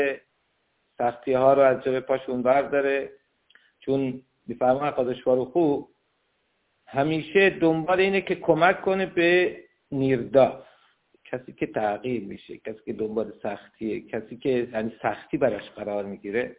سختی ها رو از جلوی پاشون برداره، چون میفرمان قادش فاروخو همیشه دنبال اینه که کمک کنه به نیردا، کسی که تغییر میشه، کسی که دنبال سختیه، کسی که یعنی سختی براش قرار میگیره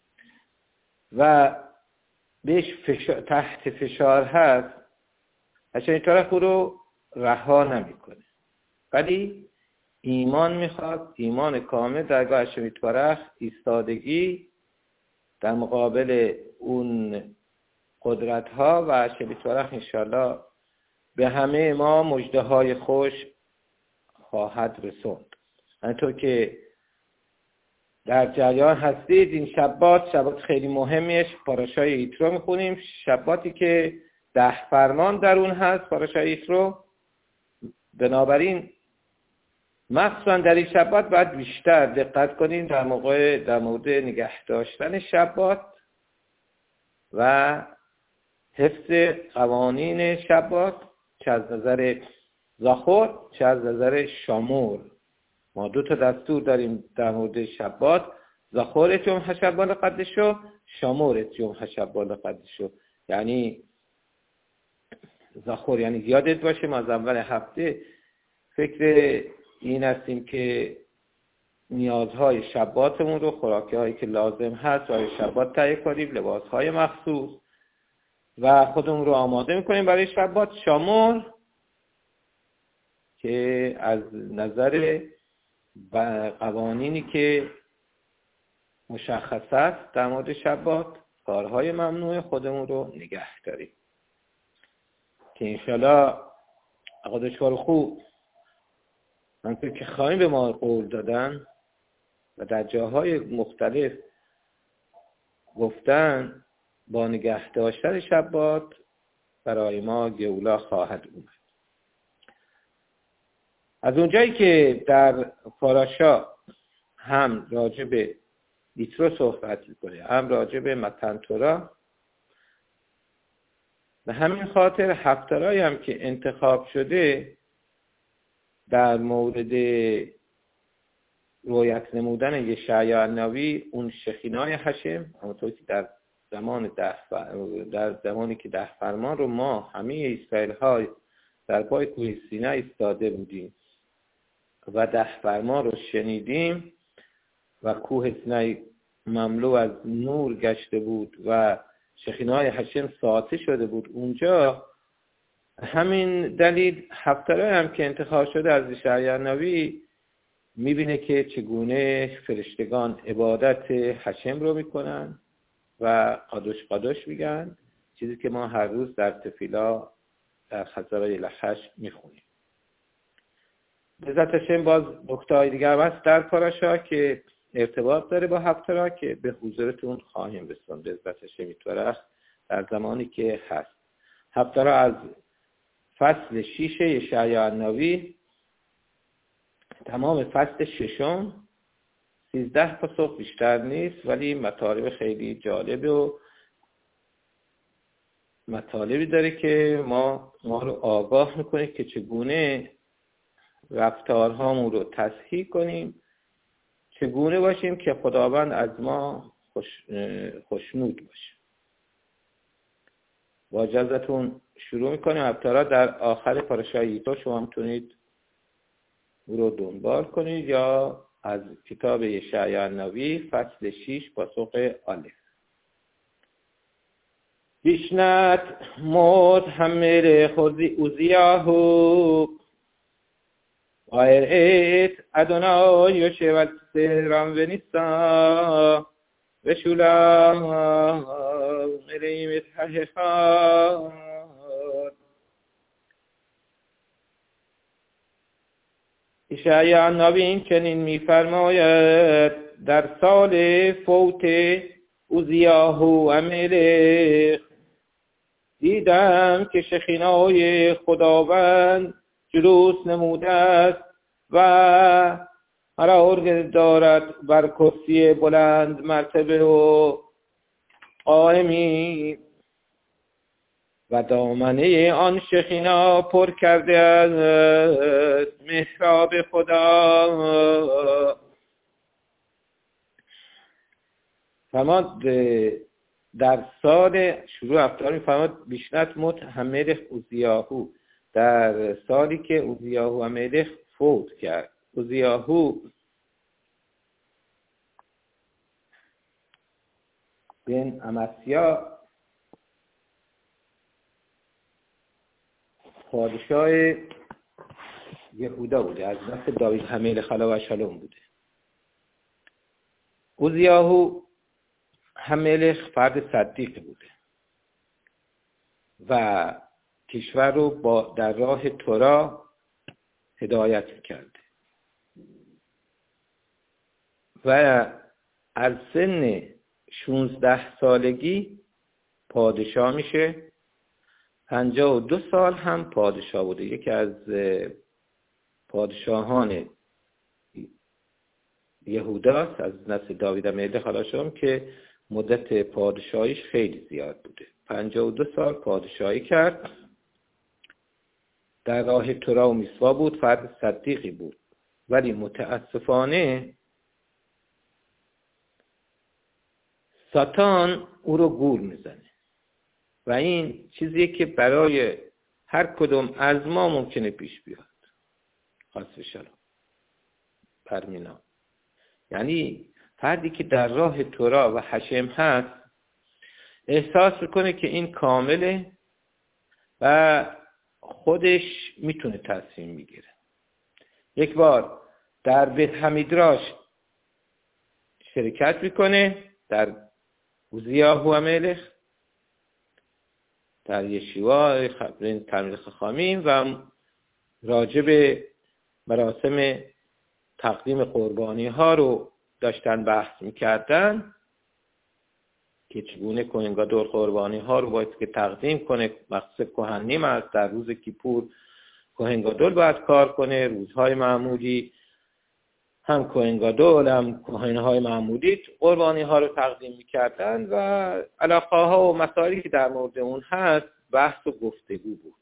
و بهش تحت فشار هست، اصلا این طرف او رو رها نمیکنه. ولی ایمان میخواد، ایمان کامل درگاه هشم یتبارک، ایستادگی در مقابل اون قدرت ها و هشم یتبارک انشاءالله به همه ما مژده های خوش خواهد رسوند. همینطور که در جریان هستید این شبات خیلی مهمیش پاراشای یترو میخونیم، شباتی که 10 فرمان در اون هست پاراشای یترو. بنابراین مخصوصا در این شبات باید بیشتر دقت کنیم در مورد نگه داشتن شبات و حفظ قوانین شبات، چه از نظر زاخور چه از نظر شامور. ما 2 تا دستور داریم در مورد شبات: زاخورت یوم هشبال قدشو، شامورت یوم هشبال قدشو. یعنی زاخور یعنی یادت باشه ما از اول هفته فکر این هستیم که نیازهای شباتمون رو، خوراکی هایی که لازم هست برای شبات تهیه کنیم، لباس های مخصوص و خودمون رو آماده میکنیم برای شبات. شامور که از نظر قوانینی که مشخص است در مورد شبات، کارهای ممنوع، خودمون رو نگه داریم که انشالله قادش فاروخو همونطور که خواهیم به ما قول دادن و در جاهای مختلف گفتن، با نگه داشتن شبات برای ما گولا خواهد اومد. از اونجایی که در پاراشا هم راجع به یترو صحبت میکنه، هم راجع به متن تورا، به همین خاطر هفتارایی هم که انتخاب شده در مورد رویت نمودن یشعیا النبی، اون شخینای هشم، همونطور که در زمانی که 10 فرمان رو ما همه اسرائیل ها در پای کوه سینه ایستاده بودیم و 10 فرمان رو شنیدیم و کوه سینه مملو از نور گشته بود و شخینای هشم ساطع شده بود اونجا، همین دلیل هفتاره هم که انتخاب شده از یشعیا النبی میبینه که چگونه فرشتگان عبادت هشم رو میکنن و قادش میگن، چیزی که ما هر روز در تفیلا در خزرای لحش میخونیم. به ذات هشم باز نکته‌های دیگر هست در پاراشا که ارتباط داره با هفتاره که به حضورتون خواهیم رسوند به ذات هشم یتبارک در زمانی که هست. هفتاره از فصل 6 یشعیا النبی، تمام فصل 6 13 پاسخ بیشتر نیست، ولی مطالب خیلی جالب و مطالبی داره که ما رو آگاه میکنه که چگونه رفتارهامون رو تصحیح کنیم، چگونه باشیم که خداوند از ما خوشنود باشه. با اجازهتون شروع میکنیم. هفتارا در آخر پاراشای یترو شما میتونید او رو دنبال کنید یا از کتاب یشعیا النبی فصل 6 پاسخ الف. بیشنت موت حمل خوزی اوزیاهو وایرت ادونا یوشوال سهرام و نیسا و شولام مریمت حشخان. یشعیا النبی این چنین می‌فرماید: در سال فوت اوزیاهو امیر دیدم که شخینای خداوند جلوس نموده است و قرار دارد بر کرسی بلند مرتبه و قائمی و دامنه آن شخینا پر کرده است محراب خدا فرماد در سال شروع افتار میفرماد بیشنت موت هملخ اوزیاهو، در سالی که اوزیاهو هملخ فوت کرد. اوزیاهو بن امسیا پادشاه یهودا بوده، از نسل داوید هملخ علیه و شلوم بوده. اوزیاهو هملخ فرد صدیق بوده و کشور رو در راه تورا هدایت کرده و از سن 16 سالگی پادشاه میشه. 52 سال هم پادشاه بوده. یکی از پادشاهان یهوداست از نسل داوید هملخ علیه السلام که مدت پادشاهیش خیلی زیاد بوده. 52 سال پادشاهی کرد. در راه تورا و میثوا بود، فرد صدیقی بود، ولی متاسفانه ساتان او رو گول میزنه و این چیزیه که برای هر کدوم از ما ممکنه پیش بیاد. حسب شلام پرمینا، یعنی فردی که در راه تورا و حشم هست احساس میکنه که این کامله و خودش میتونه تصمیم میگیره. یک بار در بیت حمیدراش شرکت میکنه، در اوزیاهو هملخ، در یشیوا تلمیذ خاخامیم، و راجع به مراسم تقدیم قربانی ها رو داشتن بحث میکردن که چگونه کوهن گادول قربانی ها رو باید که تقدیم کنه. مقصد کهنیم است، در روز کیپور کوهن گادول باید کار کنه، روزهای معمولی هم کوهن گادول هم کوهنهای معمولی قربانی ها رو تقدیم میکردن و علاقه ها و مسائلی که در مورد اون هست بحث و گفتگو بود.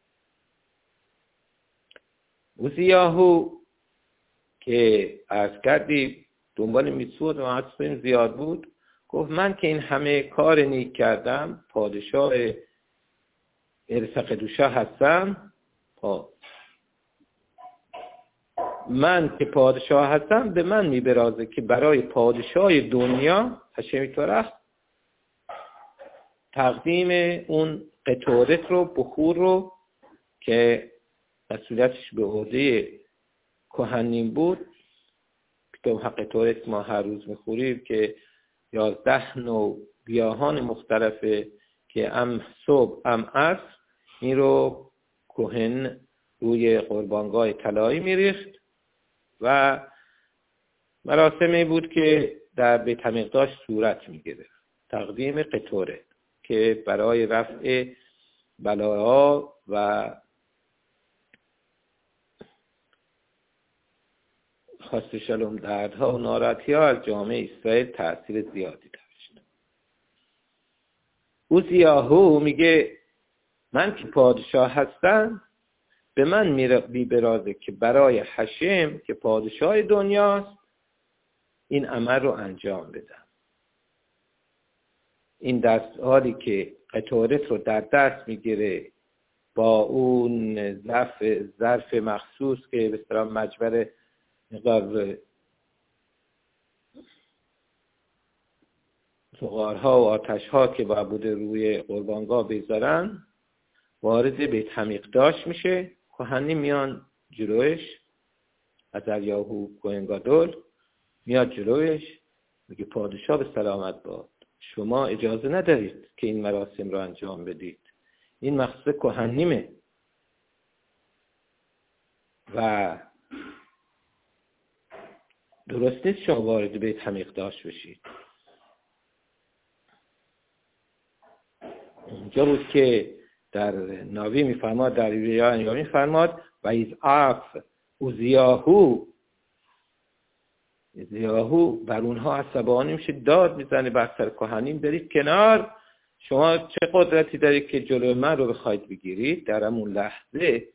اوزیاهو که عرض کردی دنبال میثواد و معصوم زیاد بود، گفت من که این همه کار نیک کردم، پادشاه ارث قدوشه هستم، من که پادشاه هستم به من میبرازه که برای پادشاه دنیا هشمی تورخ تقدیم اون قطورت رو، بخور رو که مسئولیتش به عهده کهنین بود، کتاب حق قطورت ما هر روز میخوریم که 11 نوع گیاهان مختلفه که ام صبح ام عصر این رو کهن روی قربانگاه طلایی میریخت و مراسمی بود که در بیت حمیدراش صورت میگرفت. تقدیم قطوره که برای رفع بلاها و خاص شلوم دردها و ناراحتی ها از جامعه اسرائیل تأثیر زیادی داشت. اوزیاهو میگه من که پادشاه هستم به من میبرازه که برای حشم که پادشاه دنیاست این عمل رو انجام بدم. این حالی که قطورت رو در دست میگیره با اون ظرف مخصوص که به اصطلاح مجبر مقدار سغارها و آتشها که باید بوده روی قربانگاه بذارن، وارد بیت حمیدراش میشه. کهنی میان جلوش، عزریاهو کوهن گادول میاد جلوش، میگه پادشاه به سلامت باد، شما اجازه ندارید که این مراسم رو انجام بدید، این مقصد کهنیمه و درست نیست شما وارد بیت حمیدراش بشید. اونجا بود که در ناوی میفرماد، در ریاض میفرماد و از عف اوزیاهو بر اونها عصبانی میشه، داد میزنه بر سر کهنین برید کنار، شما چه قدرتی دارید که جلوی من رو بخواید بگیرید. در همون لحظه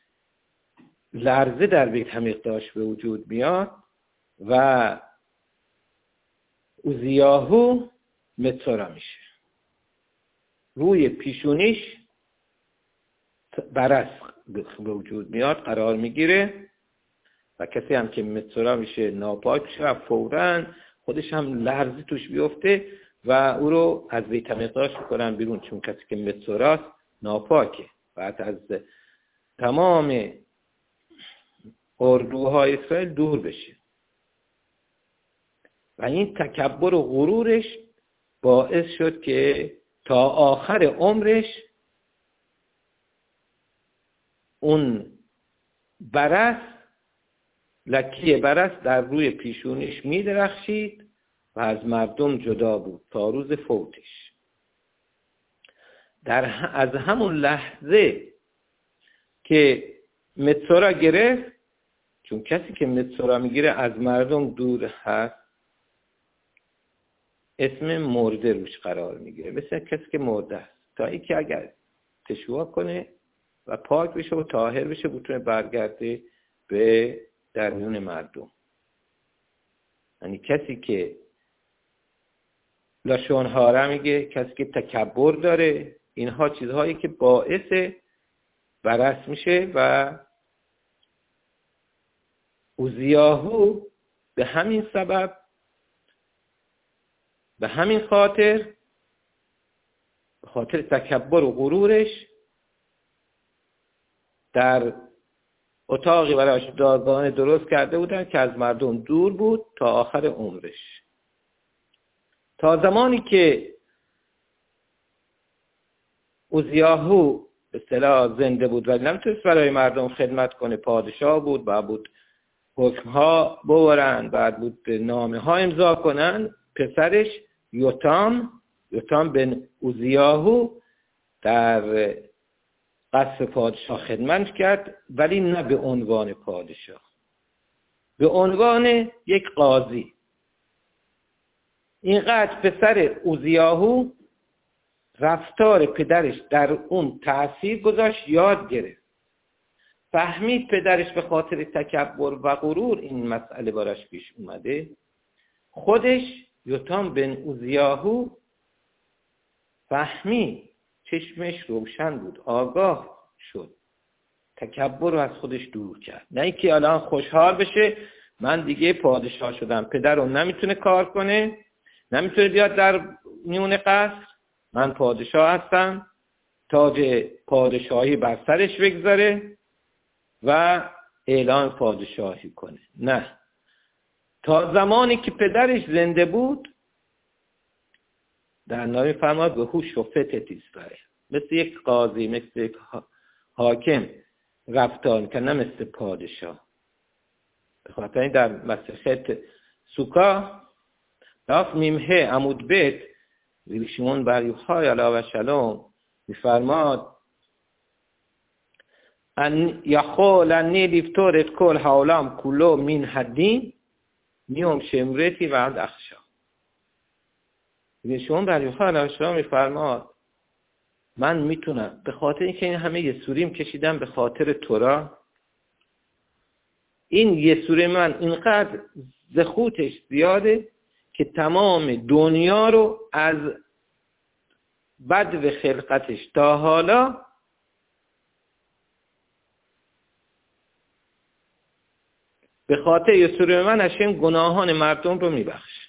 لرزه در بیت حمیدراش به وجود میاد و اوزیاهو متسورا میشه. روی پیشونیش برس به وجود میاد، قرار میگیره و کسی هم که متسورا میشه ناپاک میشه و فوراً خودش هم لرزی توش بیفته و او رو از بیت مقداس میکنن بیرون، چون کسی که متسوراست ناپاکه، بعد از تمام اردوهای اسرائیل دور بشه. و این تکبر و غرورش باعث شد که تا آخر عمرش اون برس، لکه برس در روی پیشونیش می درخشید و از مردم جدا بود تا روز فوتش. از همون لحظه که متسورا گرفت، چون کسی که متسورا میگیره از مردم دور هست، اسم مرده روش قرار میگیره، مثل کسی که مرده است، تا اینکه اگر تشویق کنه و پاک بشه و طاهر بشه بتونه برگرده به درون مردم. یعنی کسی که لاشون هاره میگه، کسی که تکبر داره، اینها چیزهایی که باعث برس میشه. و اوزیاهو به همین سبب، به همین خاطر، به خاطر تکبر و غرورش، در اتاقی براش دارگانه درست کرده بودن که از مردم دور بود تا آخر عمرش، تا زمانی که اوزیاهو به اصطلاح زنده بود ولی نمیتونست برای مردم خدمت کنه، پادشاه بود، بعد بود حکمها بورن، بعد بود نامه ها امضا کنن. پسرش یوتام بن اوزیاهو در قصر پادشاه خدمت کرد، ولی نه به عنوان پادشاه، به عنوان یک قاضی. اینقدر پسر اوزیاهو رفتار پدرش در اون تأثیر گذاشت، یاد گرفت، فهمید پدرش به خاطر تکبر و غرور این مسئله براش پیش اومده. خودش یوتام بن اوزیاهو فهمید، چشمش روشن بود، آگاه شد، تکبر رو از خودش دور کرد. نه اینکه الان خوشحال بشه من دیگه پادشاه شدم، پدر رو نمیتونه کار کنه، نمیتونه بیاد در میون قصر، من پادشاه هستم، تاج پادشاهی بر سرش بگذاره و اعلان پادشاهی کنه. نه، تا زمانی که پدرش زنده بود در نامه فرماد به هوش و فتت اسرائیل، مثل یک قاضی، مثل یک حاکم رفتار که نه مثل پادشاه. به خاطر این در مسیحیت سوکا داف میمه عمود بیت ربی شمعون بر یوحای علیه و سلام میفرماد ان یقول انی لیفتور ات کل حولم کلو من حدین میوم شمرتی و عند اخشا. ربی شمعون بر یوحای علیه و سلام میفرماد من میتونم به خاطر اینکه این همه یه سوریم کشیدم به خاطر تورا، این یه سوره من اینقدر زخوتش زیاده که تمام دنیا رو از بدو خلقتش تا حالا به خاطر یه سوره من هشم گناهان مردم رو میبخش.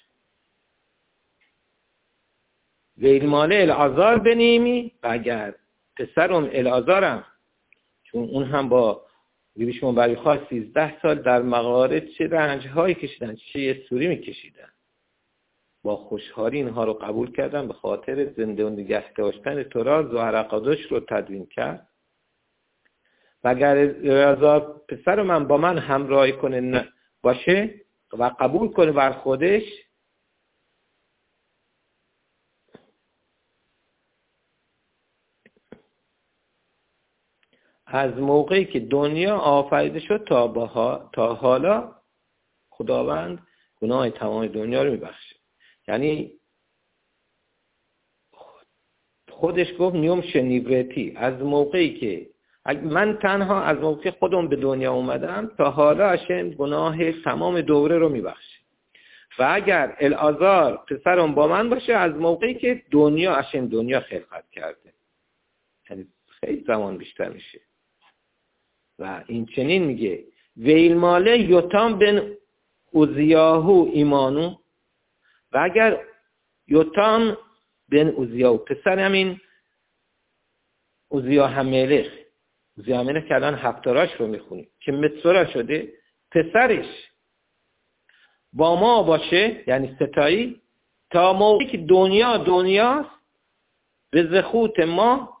ویلماله العذار بنیمی، و اگر پسرم العذارم، چون اون هم با ربی شمعون بر یوحای 13 سال در مغارب چه رنجهایی کشیدن، چه یه سوری میکشیدن، با خوشحالی اینها رو قبول کردن، به خاطر زنده و نگه داشتن تورا زهر قدش رو تدوین کرد. و اگر العذار پسر من با من همراهی کنه باشه و قبول کنه بر خودش، از موقعی که دنیا آفریده شد تا حالا خداوند گناه تمام دنیا رو میبخشه. یعنی خودش گفت نیوم شنیورتی، از موقعی که من تنها از موقعی خودم به دنیا اومدم تا حالا هشم گناه تمام دوره رو میبخشه. و اگر العازار پسرم با من باشه از موقعی که دنیا خلقت کرده، یعنی خیلی زمان بیشتر میشه. و این چنین میگه ویل ماله یوتام بن اوزیاهو ایمانو، و اگر یوتام بن اوزیاهو پسر همین اوزیاه ملخ که الان هفتاراش رو میخونیم که متصورا شده، پسرش با ما باشه یعنی ستایی تا موقعی که دنیاست به زخوت ما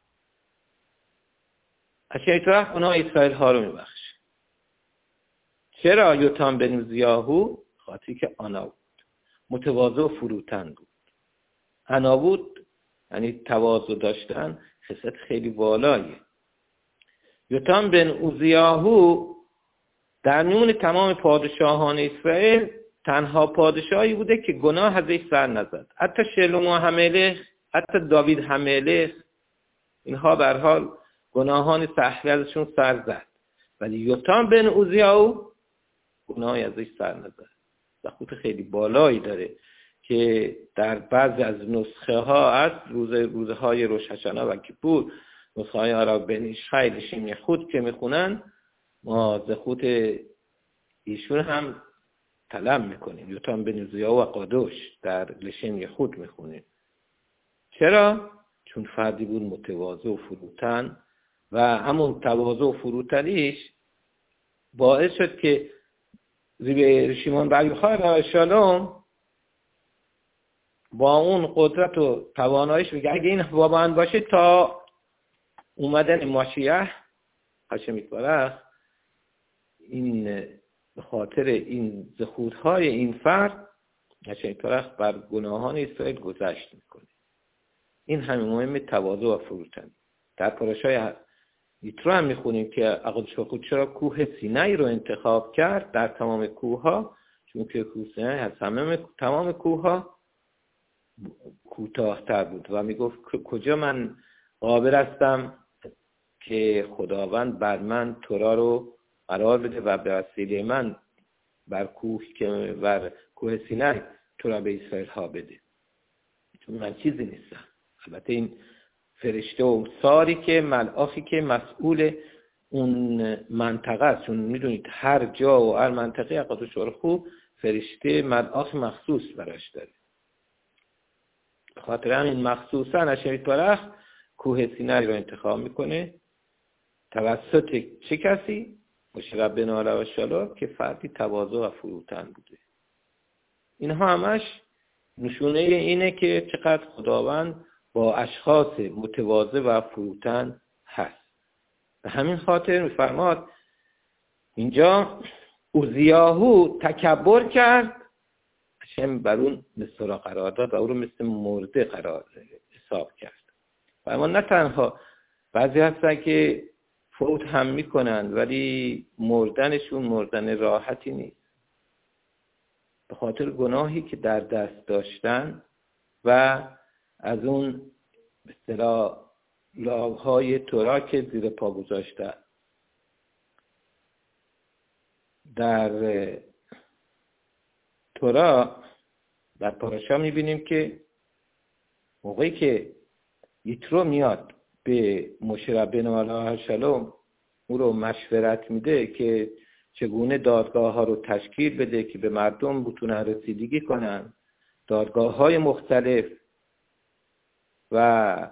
اشیطرح اونها اسرائیل ها رو میبخش. چرا یوتام بن اوزیاهو؟ خاطری که آنا بود، متواضع و فروتن بود. آنا بود یعنی تواضع داشتن، خصلت خیلی والاییه. یوتام بن اوزیاهو در میون تمام پادشاهان اسرائیل تنها پادشاهی بوده که گناه ازش سر نزد. حتی شلومو هملخ، حتی داوید هملخ، اینها به هر حال گناهان سهوی ازشون سر زد، ولی یوتام بن اوزیاهو گناهی ازش سر نزد. زخوت خیلی بالایی داره که در بعضی از نسخه ها از روزه های روش هاشانه و کیپور، نسخه های عرب بنیش خیلی لشن یحود که میخونن، ما زخوت ایشون هم طلب میکنیم. یوتام بن اوزیاهو و قادوش در لشن یحود میخونیم. چرا؟ چون فردی بود متواضع و فروتن و همون تواضع و فروتنیش باعث شد که زیبه شیمون بر یوحنا علیه السلام با اون قدرت و تواناییش بگه اگه این با من باشه تا اومدن ماشیح هاشمی پرخ، این به خاطر این زخوت‌های این فرد هاشمی پرخ بر گناهان اسرائیل گذشت میکنه. این همین مهم تواضع و فروتن. در پاراشای یترو هم میخونیم که اقدس خود چرا کوه سینای رو انتخاب کرد در تمام کوه‌ها، چون که کوه سینای از تمام کوه‌ها کوتاه‌تر بود و میگفت کجا من قابل هستم که خداوند بر من تورا رو قرار بده و به وسیله من بر کوه سینای تورا به اسرائیل ها بده، چون من چیزی نیستم. البته این فرشته و ساری که ملاخی که مسئول اون منطقه است، چون میدونید هر جا و هر منطقه اقدس خوب فرشته ملاخ مخصوص براش داره. خاطر همین مخصوصا هاشمی پرخ کوه سینای رو انتخاب میکنه توسط چه کسی؟ موشه ربنا علیه السلام که فردی تواضع و فروتن بوده. اینها همش نشونه اینه که چقدر خداوند با اشخاص متواضع و فروتن هست. به همین خاطر میفرماد اینجا اوزیاهو تکبر کرد، هاشم بر اون مثل را قرار داد و او رو مثل مرده قرار حساب کرد. و اما نه تنها بعضی هستن که فوت هم میکنن ولی مردنشون مردن راحتی نیست، به خاطر گناهی که در دست داشتن و از اون به اصطلاح لاغ‌های تورا که زیر پا گذاشتن. در تورا در پاراشا میبینیم که موقعی که یترو میاد به موشه ربنا علیه السلام او رو مشورت میده که چگونه دادگاه ها رو تشکیل بده که به مردم بتونن رسیدگی کنن، دادگاه های مختلف و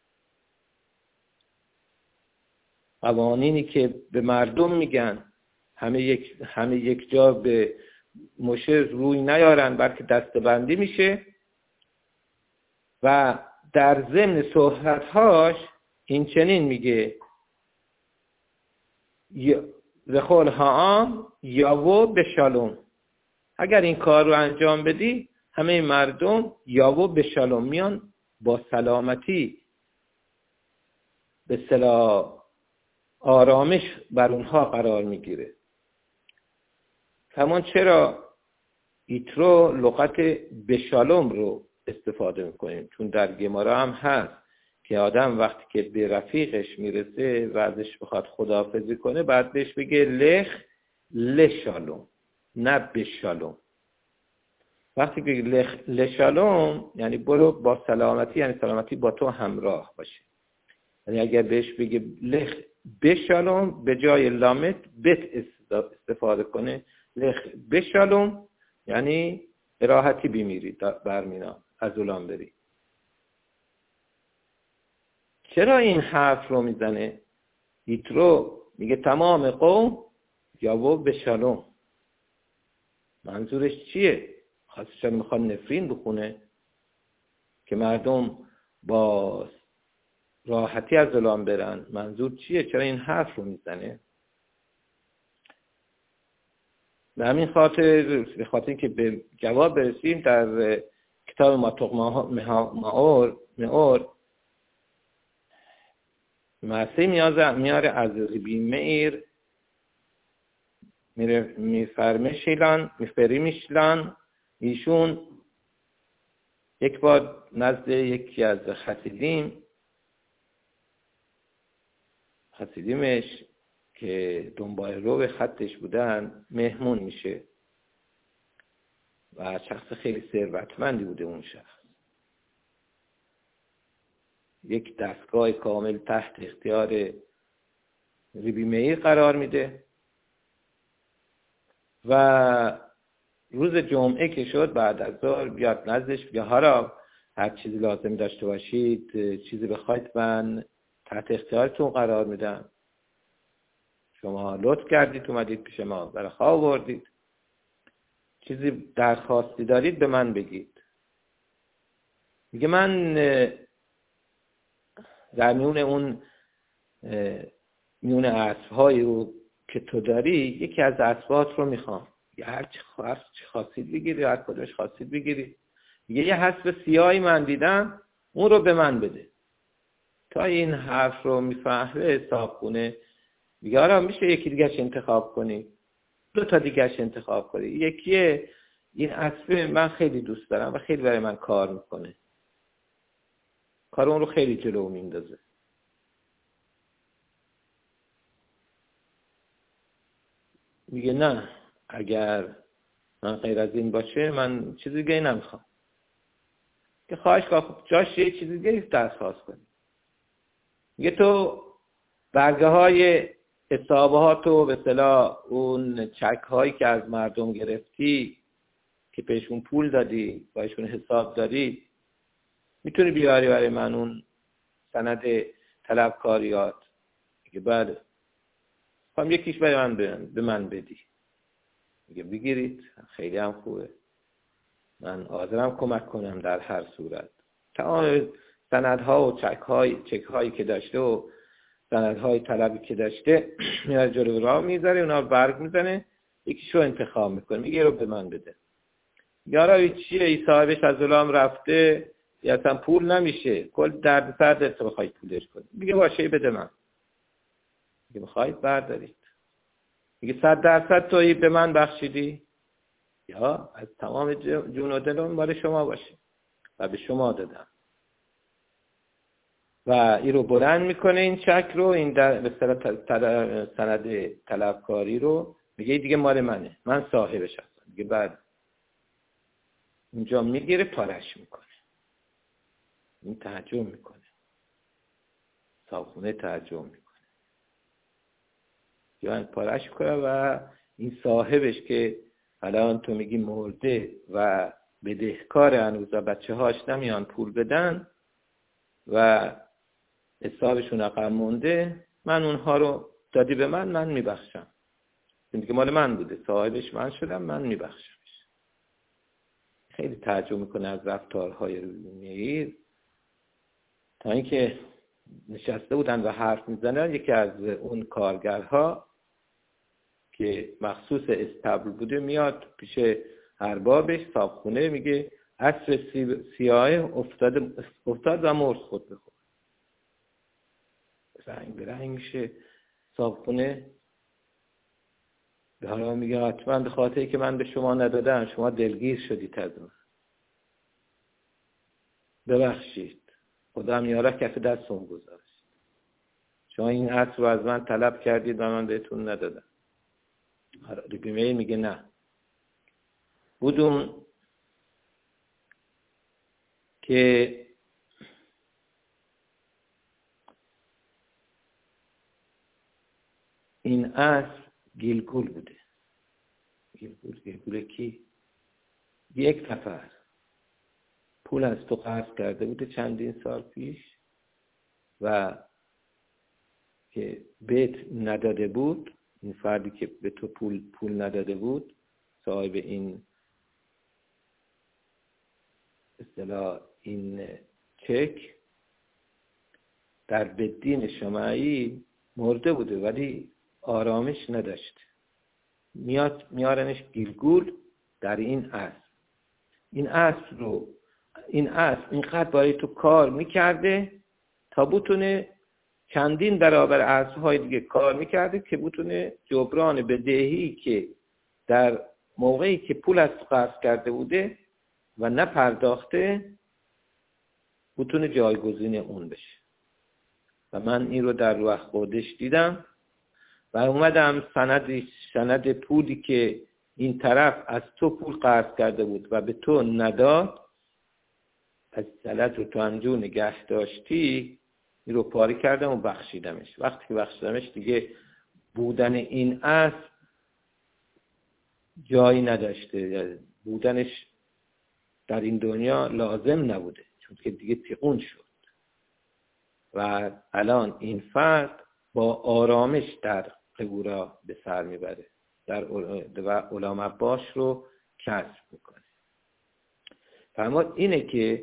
قوانینی که به مردم میگن همه یک جا به موشه روی نیارن بلکه دستبندی میشه. و در ضمن صحبت‌هاش این چنین میگه زخول هاام یاوو به شالوم، اگر این کار رو انجام بدی همه مردم یاوو به شالوم میان با سلامتی، به اصطلاح آرامش بر اونها قرار میگیره. همون چرا یترو لغت به شالوم رو استفاده میکنیم، چون در گمارا هم هست که آدم وقتی که به رفیقش میرسه و ازش بخواد خداحافظی کنه بعد بهش بگه لخ لشالوم، نه به شالوم. وقتی که لشالوم یعنی برو با سلامتی، یعنی سلامتی با تو همراه باشه. یعنی اگر بهش بگه لخ بشالوم، به جای لامت بت استفاده کنه، لخ بشالوم یعنی راحتی بمیری برمینا از اولان بری. چرا این حرف رو میزنه؟ یترو میگه تمام قوم یاو بشالوم. منظورش چیه؟ خاصش میخواد نفرین بخونه که مردم با راحتی از اولان برن. منظور چیه؟ چرا این حرف رو میزنه؟ به همین خاطر، به خاطر اینکه به جواب برسیم، در کتاب ماتوق مئور مرسی میاره از ربی مئیر میفرمیشلان ایشون یک بار نزد یکی از خسیدیمش که دنبال رو به خطش بودن مهمون میشه و شخص خیلی ثروتمندی بوده. اون شخص یک دستگاه کامل تحت اختیار ربی مئیر قرار میده و روز جمعه که شد بعد از ظهر بیاد نزدش بگه هارا هر چیزی لازم داشته باشید، چیزی بخواید من تحت اختیارتون قرار میدم. شما لطف کردید اومدید پیش ما، برای خواب آوردید، چیزی درخواستی دارید به من بگید. میگه من در میون اسب‌هایی رو که تو داری یکی از اسبات رو میخوام. هر چی خواستید بگیری، هر کدومش خواستید بگیری. یه حسب سیاهی من دیدم، اون رو به من بده. تا این حرف رو میفهمه صاحبخونه میگه آره میشه یکی دیگهش انتخاب کنی، 2 تا دیگهش انتخاب کنی. یکیه این اسب من خیلی دوست دارم و خیلی برای من کار میکنه، کار اون رو خیلی جلو میندازه. میگه نه، اگر من غیر از این باشه من چیز دیگه نمیخوام. که خواهش کنم جاش یه چیز دیگه درخواست کنی. میگه تو برگه های حسابه ها تو به اصطلاح اون چک هایی که از مردم گرفتی که بهشون پول دادی، باشون حساب داری، میتونی بیاری برای من اون سند طلبکاریات؟ میگه بله. خواهم یکیش برای من به من بدی. میگه بگیرید، خیلی هم خوبه، من حاضرم کمک کنم در هر صورت. تمام سندها و چک هایی که داشته و سندهای طلبی که داشته میاد جلو راه میذاره، اونا رو برگ میزنه، یکیشو انتخاب میکنه، میگه رو به من بده. یارا چیه این صاحبش از اولام رفته یا اصلا پول نمیشه، کل درد سر دست بخواید پولش کنید. میگه باشه بده من. میگه بخواید بردارید. میگه 100% تویی به من بخشیدی یا از تمام جون و دلم مال شما باشه و به شما دادم. و این رو بلند میکنه، این چک رو، این به اصطلاح سند طلبکاری رو، میگه دیگه مال منه، من صاحبش هستم. میگه بعد اونجا میگیره پارش میکنه. این تعجب میکنه، صاحبخونه تعجب میکنه، یا پارش کنه و این صاحبش که الان تو میگی مرده و بدهکار هنوز و بچه هاش نمیان پول بدن و حسابشون رقم مونده، من اونها رو دادی به من میبخشم. دیگه مال من بوده، صاحبش من شدم، من میبخشمش. خیلی تعجب میکنه از رفتارهای روزمره، تا اینکه نشسته بودن و حرف میزنن، یکی از اون کارگرها که مخصوص استبل بوده میاد پیش اربابش صاحبخونه، میگه عصر سیاه افتاد و مرد خود بخور. رنگ به رنگ میشه صاحبخونه. به حالا میگه حتما به خاطری که من به شما ندادم شما دلگیر شدید از من، ببخشید، خدا میاره کف دستم گذاشت، شما این عصر رو از من طلب کردید و من بهتون ندادم. ربی مئیر میگه نه، بودون که این اسب گیلگول بوده. گیلگول کی؟ یک نفر پول از تو قرض کرده بوده چندین سال پیش و که بهت نداده بود. این فردی که به تو پول نداده بود، صاحب این اصطلاح این چک، در بدین شمعی مرده بوده ولی آرامش نداشت. میارنش گیلگول در این اسب. این اسب اینقدر برای تو کار میکرده تا بتونه چندین برابر اسب‌های دیگه کار میکرده که بتونه جبران بدهی که در موقعی که پول از قرض کرده بوده و نپرداخته بتونه جایگزین اون بشه. و من این رو در روح خودش دیدم و اومدم سند پولی که این طرف از تو پول قرض کرده بود و به تو نداد، از سلت رو تو همجور نگه داشتی، این رو پاره کردم و بخشیدمش. وقتی که بخشیدمش دیگه بودن این اسب جایی نداشته، بودنش در این دنیا لازم نبوده، چون که دیگه تیغون شد و الان این فرد با آرامش در قبورا به سر میبره و علام عباس رو کسب میکنه. فرمود اینه که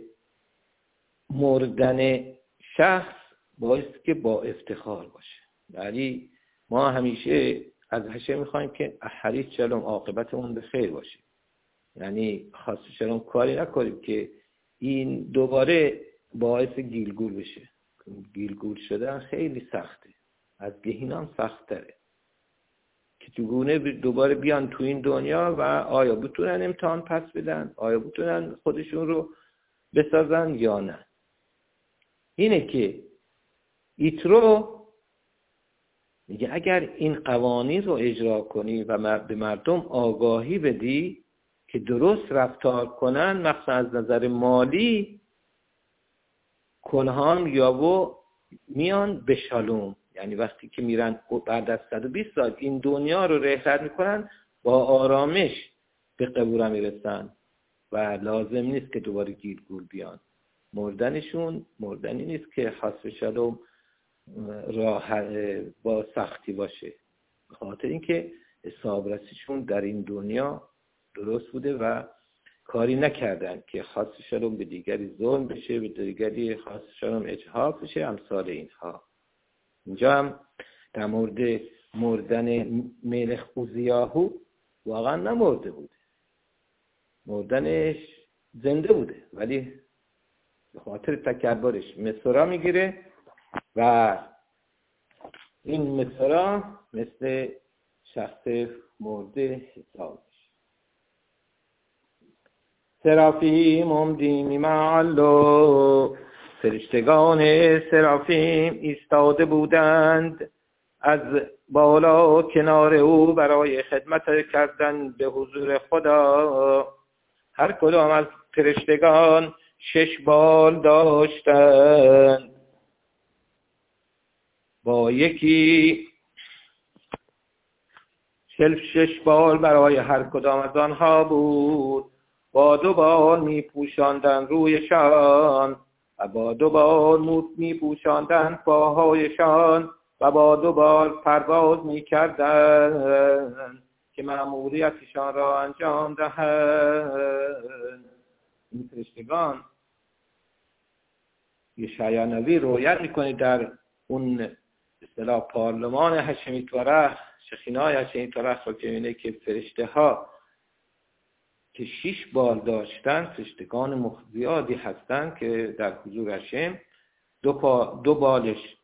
مردن شخص باعث که با افتخار باشه. یعنی ما همیشه از هشه میخوایم که حریص شلوم عاقبت اون به خیر باشه. یعنی خاص شلوم کاری نکنیم که این دوباره باعث گیلگول بشه. گیلگول شدن خیلی سخته، از گهینان سخت تره که چگونه دوباره بیان تو این دنیا و آیا بتونن امتحان پس بدن، آیا بتونن خودشون رو بسازن یا نه. اینه که ایترو میگه اگر این قوانین رو اجرا کنی و به مردم آگاهی بدی که درست رفتار کنن، مخصوصا از نظر مالی، کنهان یاو میان به شالوم. یعنی وقتی که میرن بعد از 120 سال این دنیا رو رحلت میکنن، با آرامش به قبور میرسن و لازم نیست که دوباره گیلگول بیان. مردنشون مردنی نیست که حسب شالوم با سختی باشه، خاطر اینکه حسابرسیشون در این دنیا درست بوده و کاری نکردن که خاص شالوم به دیگری ظلم بشه، به دیگری خاص شالوم اجحاف بشه، امثال اینها. اینجا هم در مورد مردن ملخ اوزیاهو واقعا نمرده بوده، مردنش زنده بوده، ولی به خاطر تکبرش مصرا میگیره و این مصرا مثل شخص مرده حساب میشه. سرافیم امدیمی معلو، فرشتگان سرافیم ایستاده بودند از بالا کنار او برای خدمت کردن به حضور خدا. هر کدام از فرشتگان 6 بال داشتند، با یکی 6 بال برای هر کدام از آنها بود. با 2 بال می پوشاندن رویشان و با 2 بال می پوشاندن پاهایشان و با 2 بال پرواز می کردن که مأموریتشان را انجام دهند. این فرشتگان یشعیا نبی رویت میکنه در اون اصطلاح پارلمان هشمی تورخ، شخینای هشمی تورخ رو که اینه که فرشته ها که 6 بال داشتن، فرشتگان زیادی هستن که در حضور هشم 2 بالش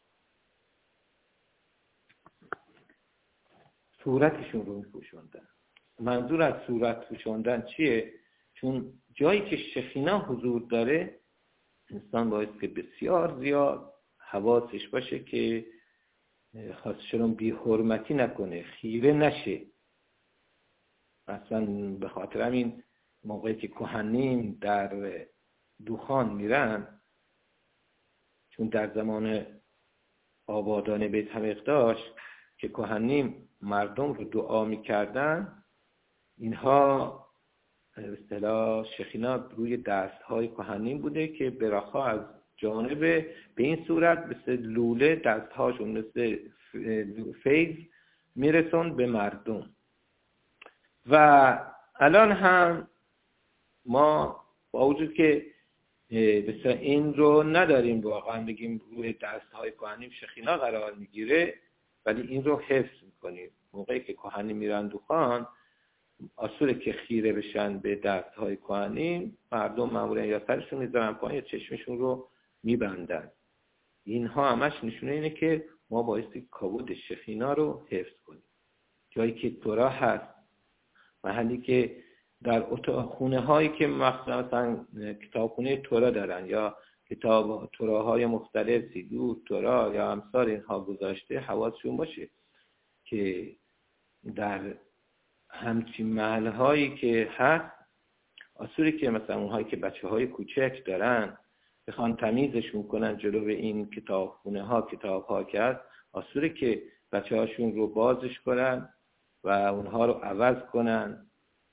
صورتشون رو میپوشوندن. منظور از صورت پوشوندن چیه؟ چون جایی که شخینا حضور داره انسان باید که بسیار زیاد حواسش باشه که خاصشون بی حرمتی نکنه، خیره نشه. اصلا به خاطر همین موقعی که کهنیم در دخان میرن، چون در زمان آبادان بیت حمیقداش که کهنیم مردم رو دعا میکردن، اینها به اصطلاح شخینا روی دستهای کهنیم بوده که براخا از جانب به این صورت مثل لوله دستهاشون مثل فیض میرسون به مردم. و الان هم ما با وجود که بسیار این رو نداریم واقعا بگیم روی دستهای کهنیم شخینا قرار میگیره، ولی این رو حفظ میکنیم. موقعی که کهنیم میرن دخان، اصوله که خیره بشن به دستهای کهنیم، مردم معمولا یا سرشون میذارن پایین یا چشمشون رو میبندن. اینها همش نشونه اینه که ما بایستی کاود شخینا رو حفظ کنیم. جایی که تورا هست، محلی که در خونه هایی که مثلا کتابخونه تورا دارن یا کتاب توراهای مختلف، سیدور تورا یا امثال اینها گذاشته، حواسشون باشه که در همچین محل هایی که هست، اصولی که مثلا اونهایی که بچه های کوچک دارن بخوان تمیزشون کنن جلو این کتابخونه ها، کتاب ها که هست، اصولی که بچه هاشون رو بازش کنن و اونها رو عوض کنن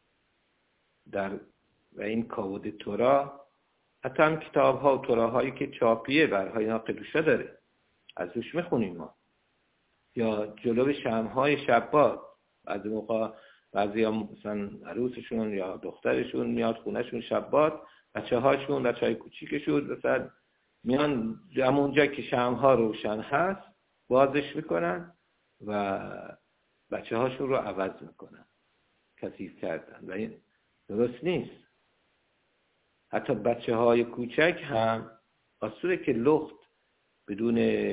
و این کاود تورا. حتی هم کتاب ها و توراهایی که چاپیه برهای اینا قدوشا داره، از روش میخونیم ما. یا جلو شمعهای شبات، از موقع بعضی ها مثلا عروسشون یا دخترشون میاد خونهشون شبات، بچه های کوچیکشون مثلا میان همونجا که شمعها روشن هست بازش میکنن و بچه هاشون رو عوض میکنن، کثیف کردن و این درست نیست. حتی بچه های کوچک هم اصوله که لخت بدون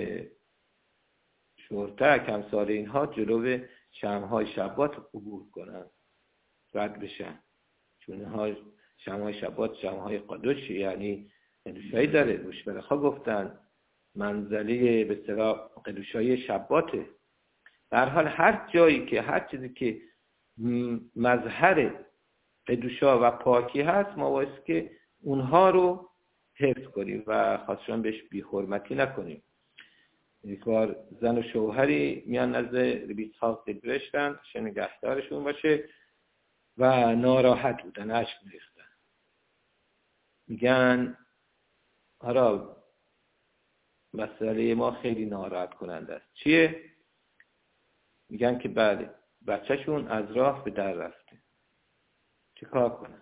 شورتک همسال اینها جلو شمعهای شبات عبور کنن، رد بشن، چون اینها شمعهای شبات شمعهای قدوشی، یعنی قدوشایی داره. روشبرخا گفتن منزله به اصطلاح قدوشایی شباته. در حال هر جایی که هر چیزی که مظهر قدوشا و پاکی هست، ما باید که اونها رو حفظ کنیم و خاصشان بهش بی حرمتی نکنیم. یک بار زن و شوهری میان نزد ربی اسحاق دبرشتن چه نگهدارشون باشه و ناراحت بودن، اشک میریختن. میگن آرا مسئله ما خیلی ناراحت کننده است. چیه؟ میگن که بله، بچهشون از راه به در رفته، چه کار کنن؟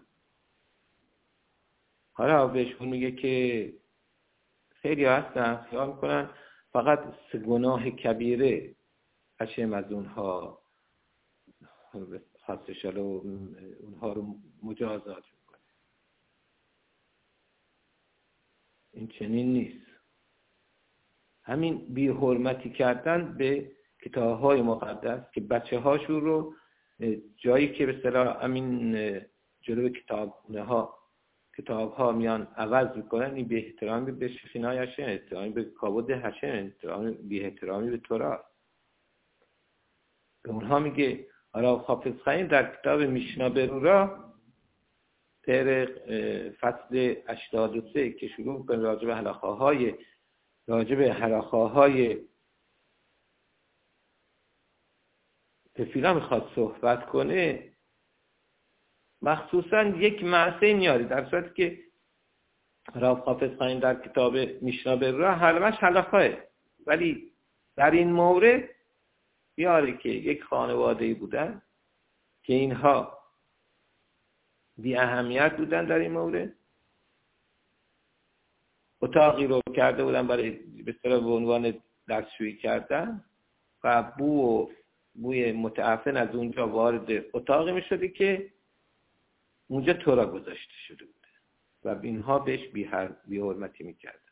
حالا بهشون میگه که خیلی هستن خیال میکنن فقط 3 گناه کبیره هشم از اونها خاصشاله و اونها رو مجازات میکنه. این چنین نیست. همین بی حرمتی کردن به کتاب‌های مقدس که بچه هاشون رو جایی که به اصطلاح همین جلوی کتاب ها میان عوض میکنن، این بی احترامی به شخینای هشم، احترامی به کابود هشم، بی احترامی به تورا. به اونها میگه آرا حافظ خانی در کتاب میشنا برورا در فصل 83 که شروع میکنه راجع به حلاخاهای تفیلا میخواد صحبت کنه، مخصوصا یک معصه میاری، در صورتی که راف حافظ خانی در کتاب میشنا برورا حلمش حلاخاه، ولی در این مورد بیاره که یک خانواده‌ای بودن که اینها بی اهمیت بودن، در این مورد اتاقی رو کرده بودن برای به اصطلاح به عنوان دستشویی کردن و بوی متعفن از اونجا وارد اتاقی می شدی که اونجا تورا گذاشته شده بوده و اینها بهش بی حرمتی می کردن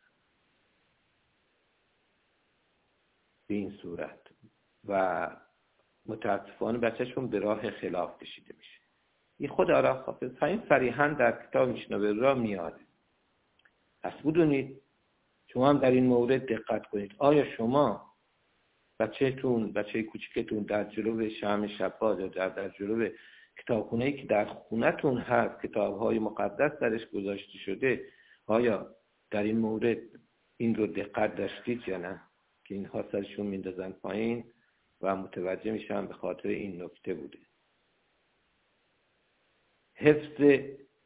به این صورت و متاسفانه بچهشون به راه خلاف کشیده میشه. این خود آرا حافظ خانی صریحاً در کتاب میشنا برورا میاد. پس بدونید شما هم در این مورد دقت کنید. آیا شما بچه کوچکتون در جلو شمع شبات یا در جلو کتابخونه‌ای که در خونتون هست کتاب‌های مقدس درش گذاشته شده، آیا در این مورد این رو دقت داشتید یا نه که اینها سرشون میندازن پایین و متوجه میشن به خاطر این نکته بوده. حفظ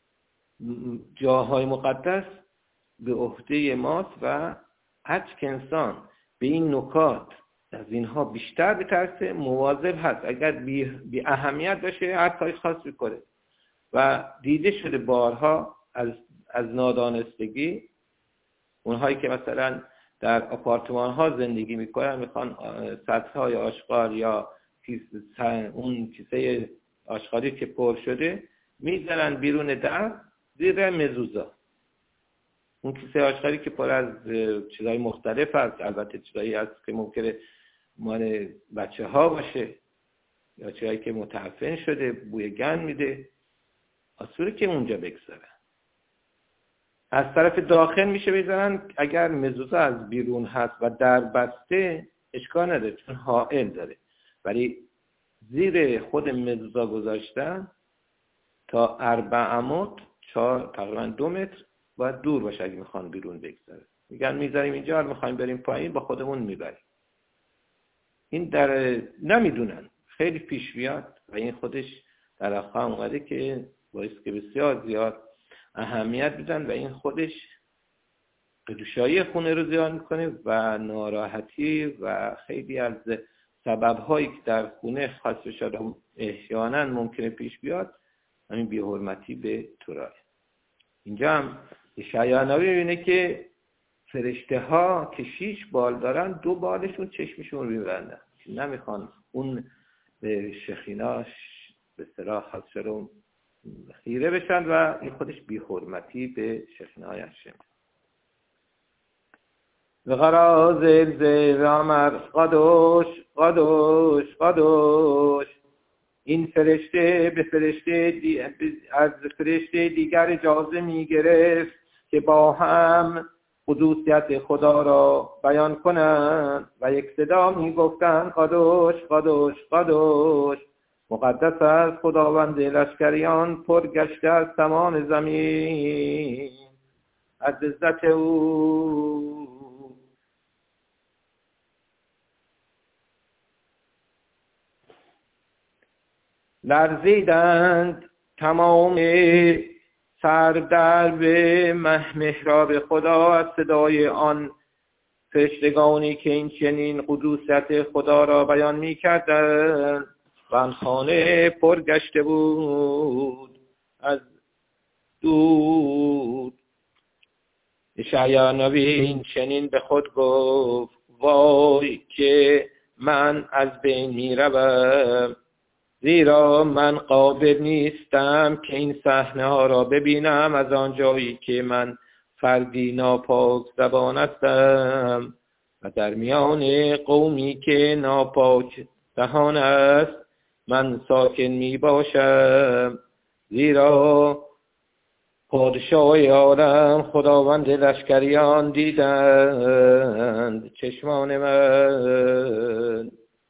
جاهای مقدس به عهده ماست و هر که انسان به این نکات از اینها بیشتر بترسه، مواظب هست، اگر بی اهمیت باشه هر کاری خاص میکنه. و دیده شده بارها از نادانستگی اونهایی که مثلا در آپارتمان ها زندگی میکنن، میخوان سطح های آشغال یا اون کیسه آشغالی که پر شده میذارن بیرون در زیر مزوزا. اون کیسه آشغالی که پر از چیزهای مختلف هست، البته چیزایی هست که ممکنه مال بچه ها باشه یا چیزایی که متعفن شده بوی گند میده، اصولی که اونجا بگذارن. از طرف داخل میشه بذارن، اگر مزوزا از بیرون هست و در بسته اشکال نداره چون حائل داره، ولی زیر خود مزوزا گذاشتن تا 4 عمود تقریبا 2 متر باید دور باشه اگه میخوان بیرون بگذاره. میگن میذاریم اینجا، میخوایم بریم پایین با خودمون میبریم. این در نمیدونن، خیلی پیش میاد و این خودش در آخر اومده که باعث که بسیار زیاد اهمیت بدن و این خودش قدوشایی خونه رو زیاد میکنه و ناراحتی و خیلی از سبب‌هایی که در خونه خاص شده احیانا ممکنه پیش بیاد، همین بی‌حرمتی به تورای. اینجا هم اشعیا نبی می‌بینه که فرشته ها که 6 بال دارن 2 بالشون چشمشون رو می‌بندن، نمیخوان اون به شخیناش به صلاح خاص شده خیره بشن و این خودش بی‌حرمتی به شخینه‌های هشم. و غراز الزامر قدوش قدوش قدوش. این فرشته به فرشته از فرشته دیگر اجازه می گرفت که با هم قدوسیت خدا را بیان کنند و یک صدا می گفتند قدوش قدوش قدوش، مقدس است خداوند لشکریان، پر گشته از تمام زمین از عزت او. لرزیدند تمام سر به محراب خدا از صدای آن فرشتگانی که این چنین قدوسیت خدا را بیان می کردند و آن خانه پر گشته بود از دود. اشعیا نبی این چنین به خود گفت وای که من از بین می روم، زیرا من قادر نیستم که این صحنه ها را ببینم از آن جایی که من فردی ناپاک زبان هستم و در میان قومی که ناپاک دهان است من ساکن می باشم. زیرا پادشاه عالم خداوند لشکریان دیدند چشمان من.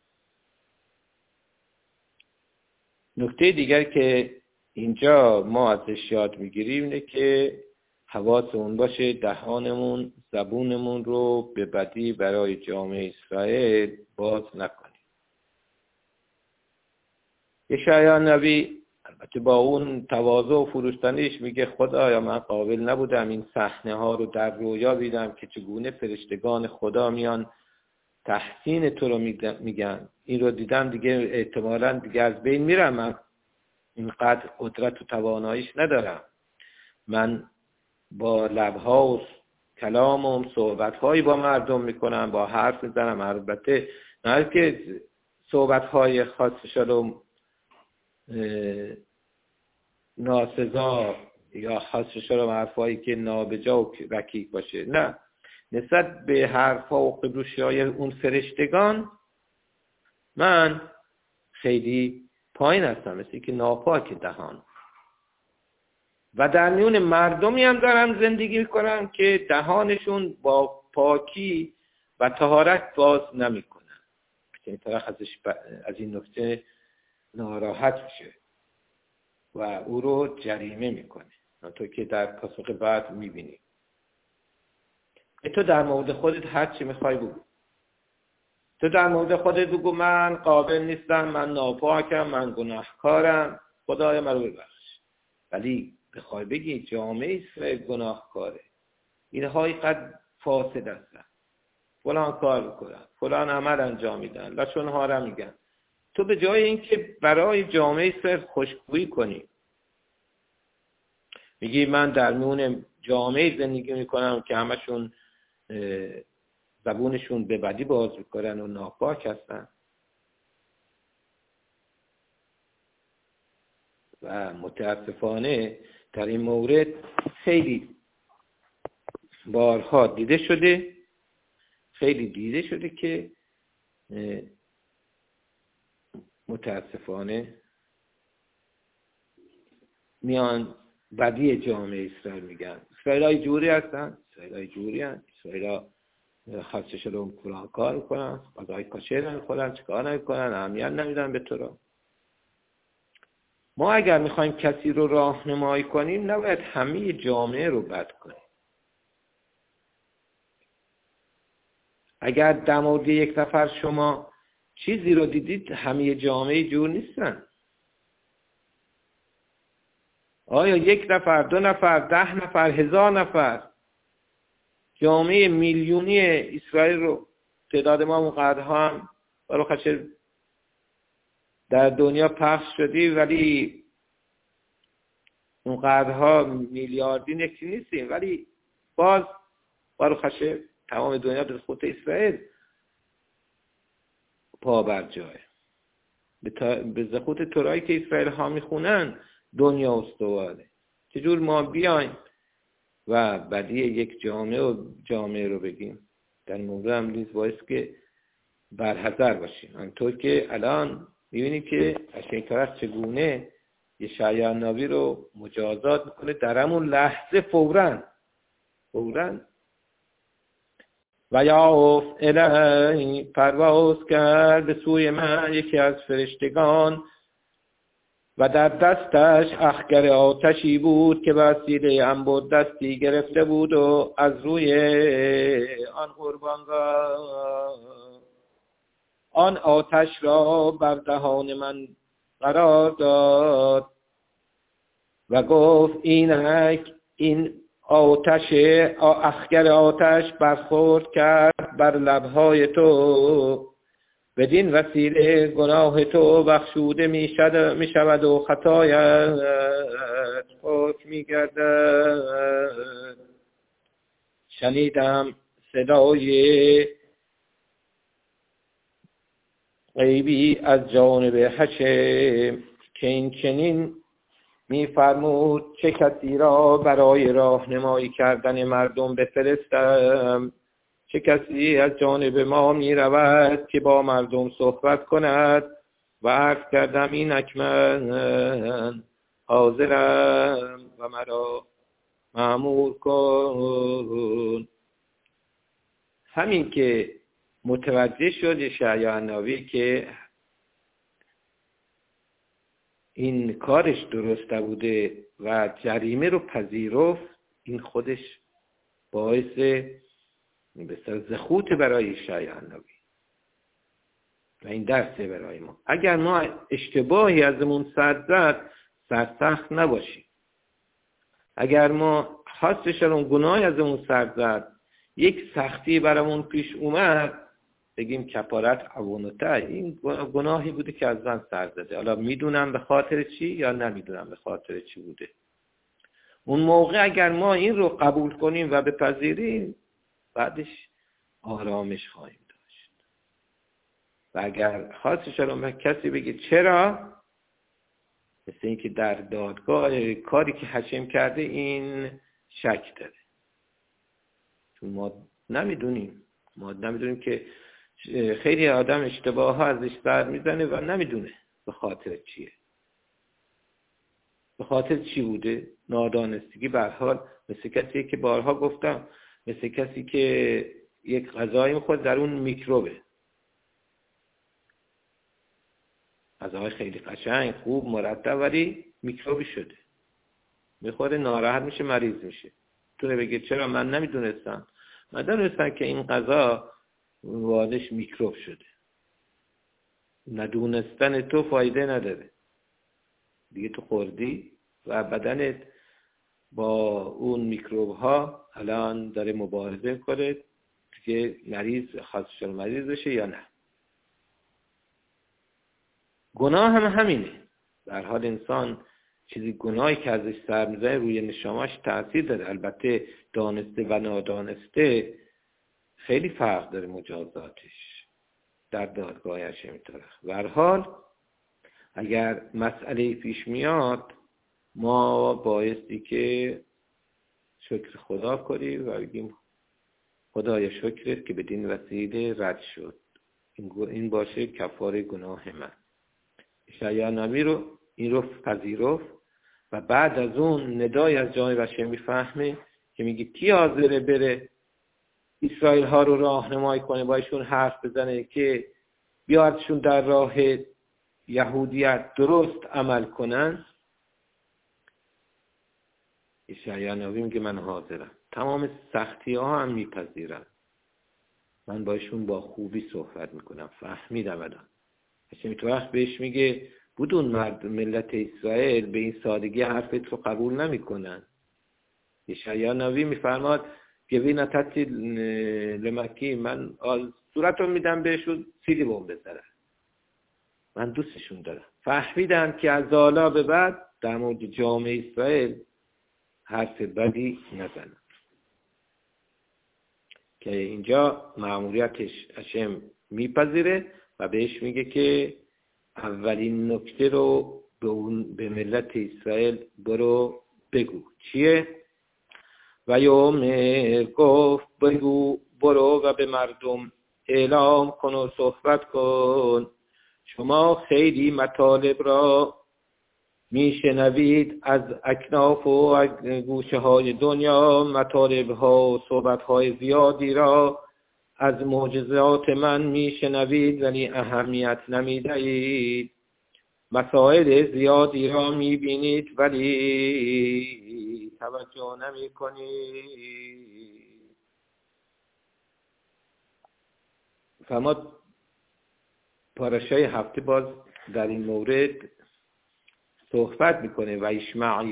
نکته دیگر که اینجا ما ازش یاد میگیریم اینه که حواسمون باشه دهانمون زبونمون رو به بدی برای جامعه اسرائیل باز نکنیم. اشعیا نبی البته با اون تواضع و فروتنیش میگه خدایا من قابل نبودم این صحنه ها رو در رویا دیدم که چگونه فرشتگان خدا میان تحسین تو رو میگن، این رو دیدم دیگه احتمالاً دیگه از بین میرم، من اینقدر قدرت و تواناییش ندارم، من با لبها و کلام و صحبت‌هایی با مردم میکنم، با حرف میزنم، البته نه که صحبت‌های خاص شده ناسزا یا خاص شده حرفایی که نابجا و رکیک باشه، نه، نسبت به حرفا و قدوسی‌های اون فرشتگان من خیلی پایین هستم، مثل که ناپاک دهان. و در میون مردمی هم دارم زندگی میکنم که دهانشون با پاکی و طهارت باز نمیکنن. این طرف از این نکته ناراحت میشه و او رو جریمه میکنه، تو که در پاسخ بعد میبینی. تو در مورد خودت هر چی میخوای بگو. تو در مورد خودت بگو من قابل نیستم، من ناپاکم، من گناهکارم، خدای من رو ببخش. ولی بخوای بگی جامعه اسرائیل گناهکاره، اینها اینقدر فاسد هستن، فلان کار میکنن، فلان عمل انجام میدن، لچون ها را میگن، تو به جای اینکه برای جامعه اسرائیل خوشگویی کنی، میگی من در میون جامعه زندگی میکنم که همشون زبونشون به بدی باز میکنن و ناپاک هستن و متاسفانه در این مورد خیلی بارها دیده شده که متاسفانه میان بدی جامعه اسرائیل میگن اسرائیلای جوری هستن، اسرائیلا خاصش رو فلان کار میکنن، غذای کاشر نمیخورن، چیکار نمیکنن، اهمیت نمیدن به تو را. ما اگر میخوایم کسی رو راهنمایی کنیم نباید همه جامعه رو بد کنیم. اگر در مورد یک نفر شما چیزی رو دیدید، همه جامعه جور نیستن. آیا یک نفر، 2 نفر، 10 نفر، 1000 نفر جامعه میلیونی اسرائیل رو، تعداد ما اونقدرها هم برای خشر در دنیا پخش شدی ولی اونقدرها میلیاردی نکی نیستیم، ولی باز برای خشر تمام دنیا به خود اسرائیل پا بر جای، به زخوت تورایی که اسرائیل ها میخونن دنیا استواره. چجور ما بیایم و بدی یک جامعه رو بگیم؟ در مورد هم نیز باید که برحذر باشیم. همطور که الان میبینیم که اشعیا چگونه یشعیا نبی رو مجازات میکنه در همون لحظه فوراً و یافت الی، پرواز کرد به سوی من یکی از فرشتگان و در دستش اخگر آتشی بود که وسیله انبر دستی گرفته بود و از روی آن قربانگاه آن آتش را بر دهان من قرار داد و گفت اینک این آتش، اخگر آتش برخورد کرد بر لبهای تو، بدین وسیله گناه تو بخشوده می شود و خطایت پاک می گردد. شنیدم صدای غیبی از جانب حشم که این چنین می فرمود چه کسی را برای راهنمایی کردن مردم بفرستم، چه کسی از جانب ما می رود که با مردم صحبت کند. و عرض کردم اینک من حاضرم و مرا مأمور کن. همین که متوجه شد یشعیا نبی که این کارش درست بوده و جریمه رو پذیرفت، این خودش باعث بسیار زخوت برای یشعیا نبی و این درسه برای ما. اگر ما اشتباهی ازمون سرسخت نباشیم، اگر ما خواستش اون گناهی ازمون زد، یک سختی برامون پیش اومد، بگیم کفارت عوونته، این گناهی بوده که از من سر زده، حالا میدونم به خاطر چی یا نمیدونم به خاطر چی بوده. اون موقع اگر ما این رو قبول کنیم و بپذیریم، بعدش آرامش خواهیم داشت. و اگر خواستش رو به کسی بگه چرا، مثل این که در دادگاه کاری که حشم کرده این شک داره، چون ما نمیدونیم که خیلی آدم اشتباه ها ازش سر میزنه و نمیدونه به خاطر چیه، به خاطر چی بوده. نادانستگی به هر حال، مثل کسی که بارها گفتم، مثل کسی که یک غذایی میخورد در اون میکروبه، غذای خیلی قشنگ خوب مرتب ولی میکروبی شده، میخوره ناراحت میشه، مریض میشه. تو بگه چرا من نمیدونستم، دونستن که این غذا واردش میکروب شده. ندونستن تو فایده نداره دیگه، تو خوردی و بدنت با اون میکروب ها الان داره مبارزه کنه که خاصشون مریض بشه یا نه. گناه هم همینه. در حال انسان چیزی گناهی که ازش سر میزنه روی نشامش تأثیر داره. البته دانسته و نادانسته خیلی فرق داره مجازاتش در دادگاه هشمی طرح. به هر حال اگر مسئله پیش میاد ما بایستی که شکر خدا کنیم و بگیم خدایا شکرت که بدین وسیله رد شد، این باشه کفاره گناه من. اشعیا نبی رو این رو پذیرفت و بعد از اون ندای از جانب هشمی میفهمه که میگه کی حاضره بره اسرائیل ها رو راهنمایی کنه، بایشون حرف بزنه که بیارتشون در راه یهودیت درست عمل کنن. اشعیا نبی میگه من حاضرم، تمام سختی ها هم میپذیرم، من بایشون با خوبی صحبت میکنم. فهمیدم الان. هشمی طرح بهش میگه بدون ملت اسرائیل به این سادگی حرفت رو قبول نمیکنن. اشعیا نبی میفرماد گوینا تتی لمکی، من صورتون میدم بهشون سیلی بوم بزنن، من دوستشون دارم. فهمیدم که از حالا به بعد در مورد جامعه اسرائیل حرف بدی نزنم. که اینجا مأموریتش هشم میپذیره و بهش میگه که اولین نکته رو به ملت اسرائیل برو بگو. چیه؟ و یوم گفت بگو برو و به مردم اعلام کن و صحبت کن شما خیلی مطالب را میشنوید از اکناف و گوشه های دنیا، مطالب ها و صحبت های زیادی را از معجزات من میشنوید ولی اهمیت نمیدهید، مسائل زیادی را میبینید ولی توجه نمیکنید. فرماد پاراشای هفته باز در این مورد صحبت میکنه و اشمع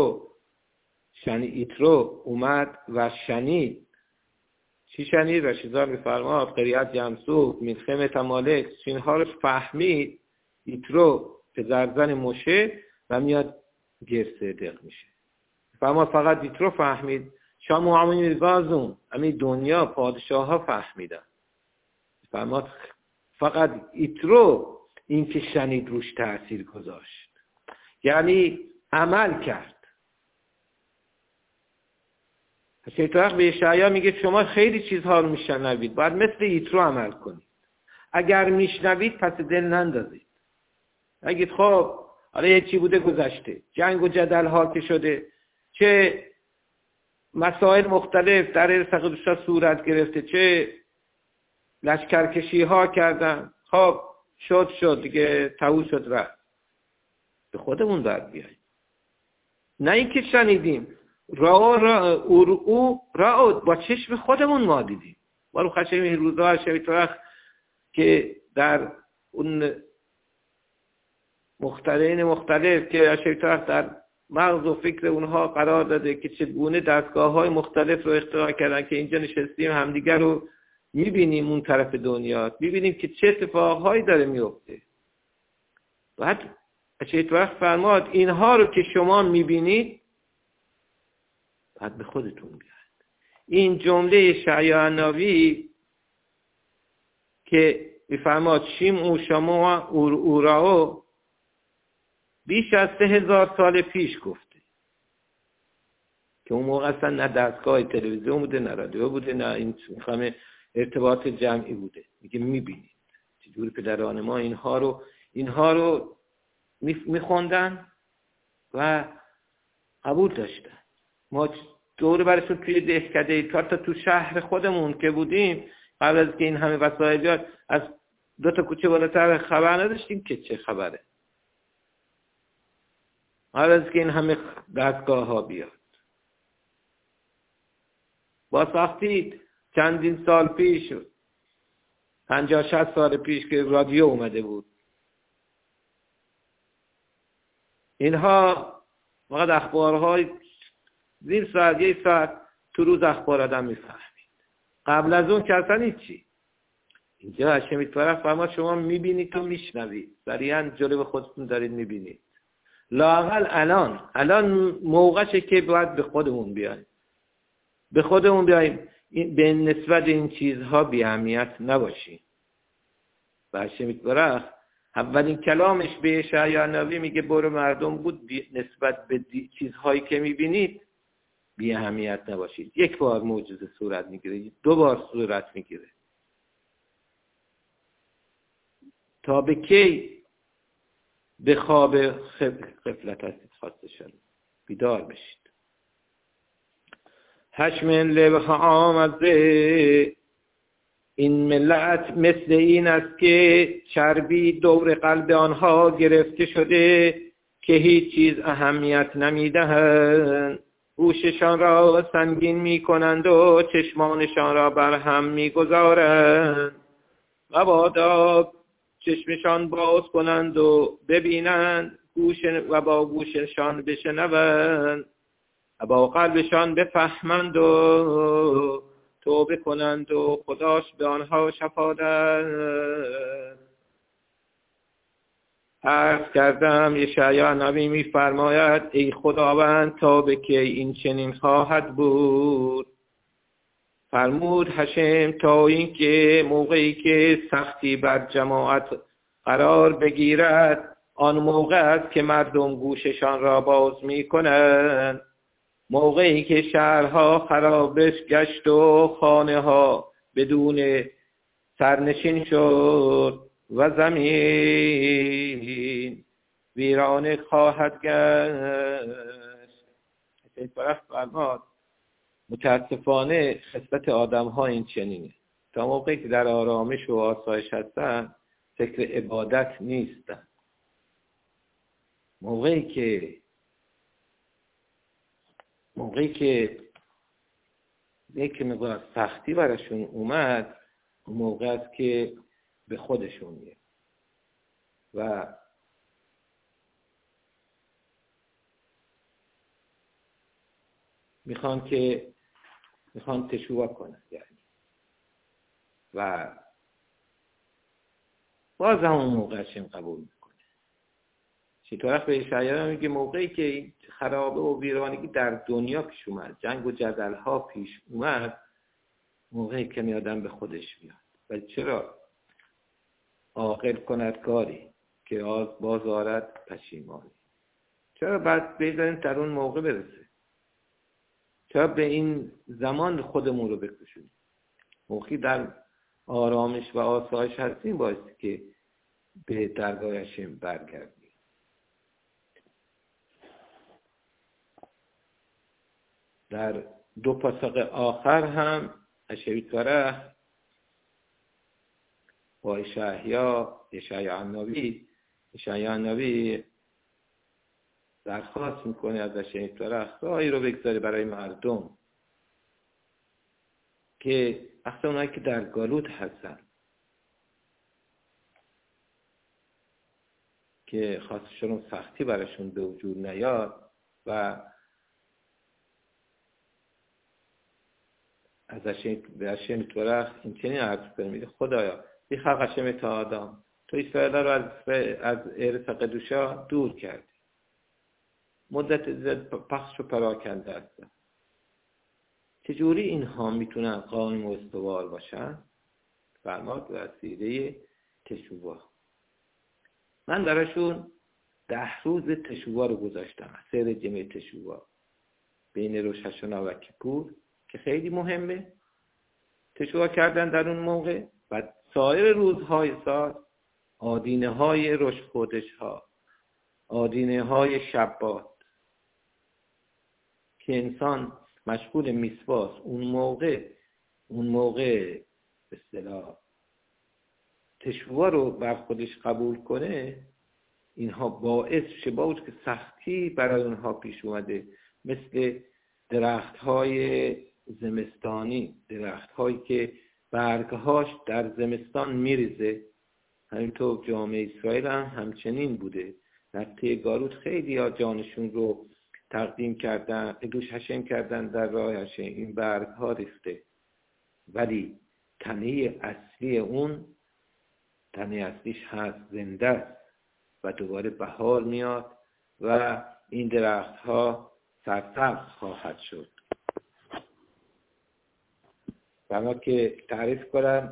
ایترو اومد و شنید. چی شنید؟ رشیدان میفرماد قریت جمسوک ملخم تمالک، اینها رو فهمید. ایترو پدرزن مشه و میاد گرسه دق میشه. فرماد فقط ایترو فهمید، شام و عمومی بازون همین دنیا پادشاه ها فهمیدن. فرماد فقط ایترو این که شنید روش تأثیر گذاشت، یعنی عمل کرد. شیطان به اشعیا میگه شما خیلی چیزها رو میشنوید، باید مثل ایترو عمل کنید. اگر میشنوید پس دل نندازید. اگه خب حالا یه چی بوده گذشته، جنگ و جدل ها که شده، چه مسائل مختلف در ارتقادشا صورت گرفته، چه لشکرکشی ها کردن، خب شد دیگه تموم شد رفت. به خودمون باید بیاییم، نه اینکه شنیدیم رأود با چشم خودمون ما دیدیم. بارو خشم این روزها هشمی طرح که در اون مخترعین مختلف که هشمی طرح در مغز و فکر اونها قرار داده که چگونه دستگاه های مختلف رو اختراع کردن که اینجا نشستیم همدیگر رو میبینیم، اون طرف دنیا میبینیم که چه اتفاقهایی داره میفته. بعد هشمی طرح فرماد اینها رو که شما میبینید بعد به خودتون بیاید. این جمله اشعیا نبی که میفرماد شیم او شما اوراو بیش از 3000 سال پیش گفته که اون موقع اصلا نه دستگاه تلویزیون بوده، نه رادیو بوده، نه این همه ارتباط جمعی بوده. میگه میبینید چجوری پدران ما اینها رو میخوندن و قبول داشتن. ما دور برشون توی دهکده تا تو شهر خودمون که بودیم قبل از که این همه وسایل بیاد از 2 تا کوچه بالاتر خبر نداشتیم که چه خبره، قبل از که این همه دستگاه ها بیاد. با سختی چندین سال پیش 50-60 سال پیش که رادیو اومده بود. اینها فقط اخبارهای زیر ساعت 1 ساعت تو روز اخبار آدم میفهمید. قبل از اون که اصلا هیچی. اینجا هاشمی طرف فرما شما میبینید تو میشنوید، سریعا جلوی خودتون دارید میبینید. لااقل الان موقعشه که باید به خودمون بیاییم. به خودمون بیاییم، به نسبت این چیزها بی اهمیت نباشیم. و هاشمی طرف اولین کلامش به اشعیا نبی میگه برو مردم بود نسبت به چیزهایی که میبینید بی اهمیت نباشید. 1 بار معجزه صورت میگیره، 2 بار صورت میگیره. تا به کی به خواب غفلت هستید خواسته شد؟ بیدار بشید. هشمن لبه آمده، این ملت مثل این است که چربی دور قلب آنها گرفته شده که هیچ چیز اهمیت نمیدهند. گوششان را سنگین میکنند و چشمانشان را بر هم میگذارند. مبادا چشمشان باز کنند و ببینند و با گوششان بشنوند و با قلبشان بفهمند و توبه کنند و خداش به آنها شفا دهد. عرض کردم اشعیا نبی می‌فرماید ای خداوند تا به کی این چنین خواهد بود؟ فرمود هشم تا این که موقعی که سختی بر جماعت قرار بگیرد آن موقع است که مردم گوششان را باز می‌کنند. موقعی که شهرها خرابش گشت و خانه ها بدون سرنشین شد و زمین ویرانه خواهد گشت. این طرف فرماد متاسفانه خصلت آدم ها این چنینه، تا موقعی که در آرامش و آسایش هستن فکر عبادت نیستن. موقعی که یک مقدار سختی براشون اومد، اون موقع است که به خودشون میاد و میخوان تشویق کنن یعنی. و باز همون موقع هاشم قبول میکنه. طرف به اشعیا میگه موقعی که این خرابه و ویرانگی در دنیا پیش اومد، جنگ و جدل ها پیش اومد، موقعی که آدم به خودش میاد. و چرا عاقل کند کاری که باز آرد پشیمانی؟ چرا بعد بذاریم در اون موقع برسه؟ چرا به این زمان خودمون رو بکشونیم؟ موقعی در آرامش و آسایش هستیم باعثی که به درگاه هاشم برگردیم. در 2 پاسخ آخر هم هاشمی طرف با اشعیا نبی درخواست میکنه از هاشمی طرف راهی رو بگذاره برای مردم که اصلا اونایی که در گالوت هستن که خواستشون سختی براشون به وجود نیاد و از هاشمی طرف این چنین عرض کنه، میگه خدایا بی خلق هاشم تا آدم تو اسرائیل رو از ارث قدوشا دور کردی، مدت زد پخش و پراکنده هستن، چجوری اینها میتونن قائم و استوار باشن؟ فرماد وسیله تشویق. من براشون 10 روز تشویق رو گذاشتم، سیر جمعه تشویق بین روش هشتنا و کیپور که خیلی مهمه تشویق کردن در اون موقع. و سایر روزهای سال آدینه های روش خودش ها، آدینه های شبات که انسان مشغول میسواس اون موقع به اصطلاح تشویق رو بر خودش قبول کنه، اینها باعث شه با که سختی برای اونها پیش اومده، مثل درخت های زمستانی، درخت هایی که برگهاش در زمستان میریزه. همینطور جامعه اسرائیل هم همچنین بوده. در طی گاروت خیلی ها جانشون رو تقدیم کردن، دوش هشم کردن در راه هشم، این برگ ها ریخته، ولی تنه اصلی اون، تنه اصلیش هست، زنده است و دوباره بهار میاد و این درخت ها سرسبز خواهد شد. اما که تعریف کنم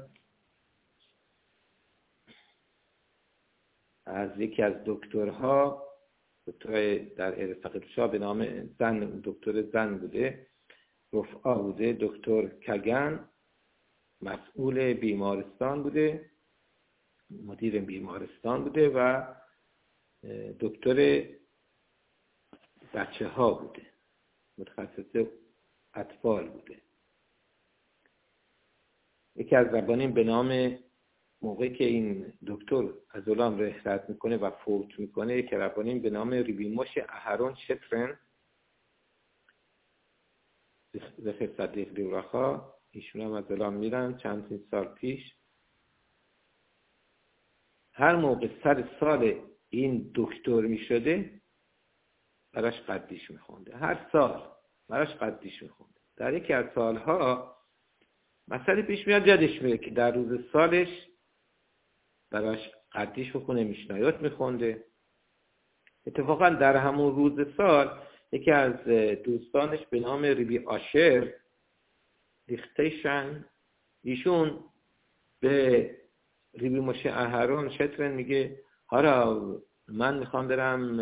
از یکی از دکترها، دکتر در ارساقیتوشا به نام زن، دکتر زن بوده، رفعا بوده، دکتر کگن، مسئول بیمارستان بوده، مدیر بیمارستان بوده و دکتر بچه ها بوده، متخصص اطفال بوده. یکی از ربانیم به نام، موقعی که این دکتر از علام رحلت میکنه و فوت میکنه، یکی ربانیم به نام ریبیموش اهرون شترن، زخر صدیق دیورخا، ایشون هم از علام میرن چند سال پیش. هر موقع سر سال این دکتر میشده براش قدیش میخونده، هر سال براش قدیش میخونده. در یکی از سالها مسئله پیش میاد یادش میره که در روز سالش براش قدیش میخونه، میشنایات میخونده. اتفاقا در همون روز سال یکی از دوستانش به نام ریبی آشر دیختیشن، ایشون به ریبی موشه اهرون شترن میگه حالا من میخوام برم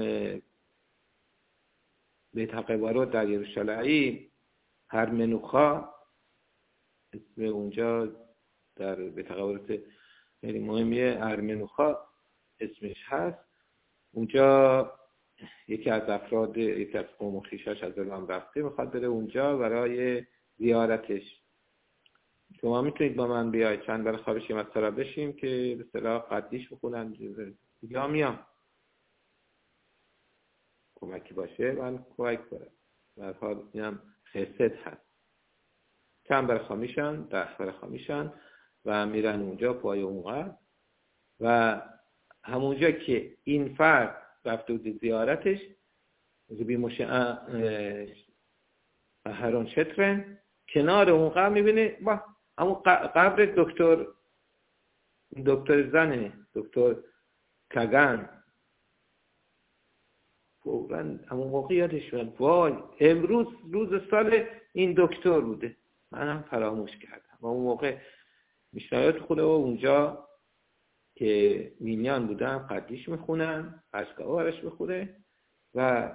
بیت حقیبارو در یروشلایم، هر منوخا اسم اونجا در بیت حقیبارو خیلی مهمیه، ارمنوخا اسمش هست. اونجا یکی از افراد، یکی از قوم و خویشاش از علام رفته، میخواد بره اونجا برای زیارتش. شما میتونید با من بیاید چند برای خوابش یه مسئله بشیم که به صلاح قدیش بخونن، یا میام کمکی باشه من کمک کنم. در حال اینم خست هست. چند برای خوامیشن، 10 برای خوامیشن و میرن اونجا پای اونقدر و همونجا که این فرد رفته بود زیارتش، ربی موشه اهرون شترن کنار اون قبر میبینه با همون قبر دکتر زنه، دکتر کگن. فوراً همون موقع یادش میاد وای امروز روز سال این دکتر بوده، منم فراموش کردم. و اون موقع میشنایات خوده و اونجا که مینیان بودن قدیش میخونن، اشکا برش میخوره و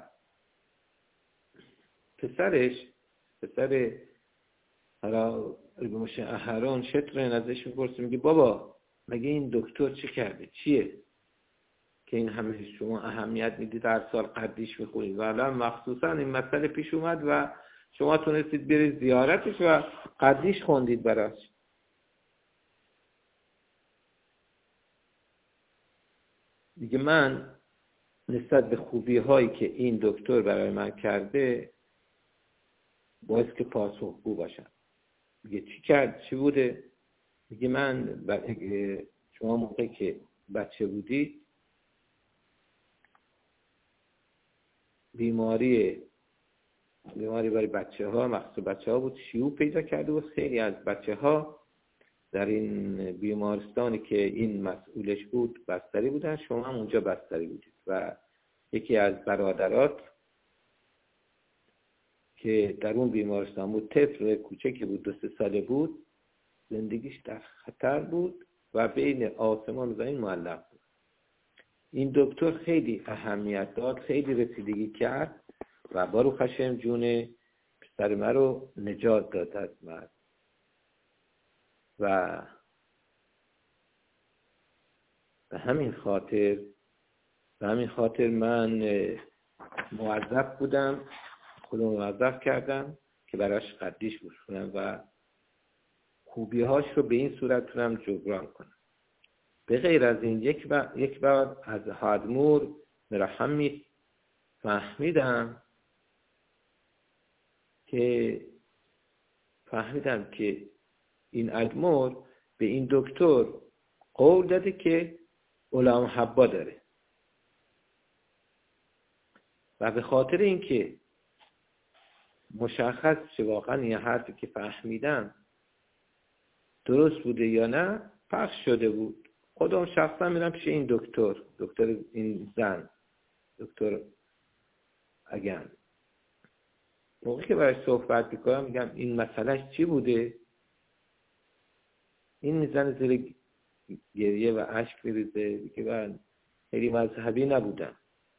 پسر حالا ریبیموش اهرون شترن ازش میپرسه، میگه بابا مگه این دکتر چی کرده، چیه که این همه شما اهمیت میدید هر سال قدیش میخونید و الان مخصوصا این مسئله پیش اومد و شما تونستید برید زیارتش و قدیش خوندید براش. دیگه من نسبت به خوبی هایی که این دکتر برای من کرده باید که پاسخگو باشم. میگه چی کرد، چی بوده؟ میگه من شما موقعی که بچه بودید بیماری برای بچه ها، مخصوص بچه ها بود، شیوع پیدا کرده بود. خیلی از بچه ها در این بیمارستانی که این مسئولش بود بستری بودن، شما هم اونجا بستری بودید و یکی از برادرات که در اون بیمارستان بود، طفل کوچکی بود، 2-3 ساله بود، زندگیش در خطر بود و بین آسمان و زمین معلق بود. این دکتر خیلی اهمیت داد، خیلی رسیدگی کرد و باروخ هشم جون پسر من رو نجات داد از مرگ. و به همین خاطر من موظف بودم، خودم موظف کردم که براش قدیش بخونم و خوبی‌هاش رو به این صورت تونم جبران کنم. به غیر از این یک بار از هادمور مرحمی فهمیدم که فهمیدم که این ادمور به این دکتر قول داده که علامحبا داره و به خاطر اینکه مشخص شه واقعا این حرفی که فهمیدم درست بوده یا نه، پخش شده بود. خودم شخصا میرم پیش این دکتر این زن، دکتر اگن، موقعی که برای صحبت میکنم میگم این مسئلهش چی بوده، این میزنه زیر گریه و اشک میریزه که من خیلی مذهبی نبودم.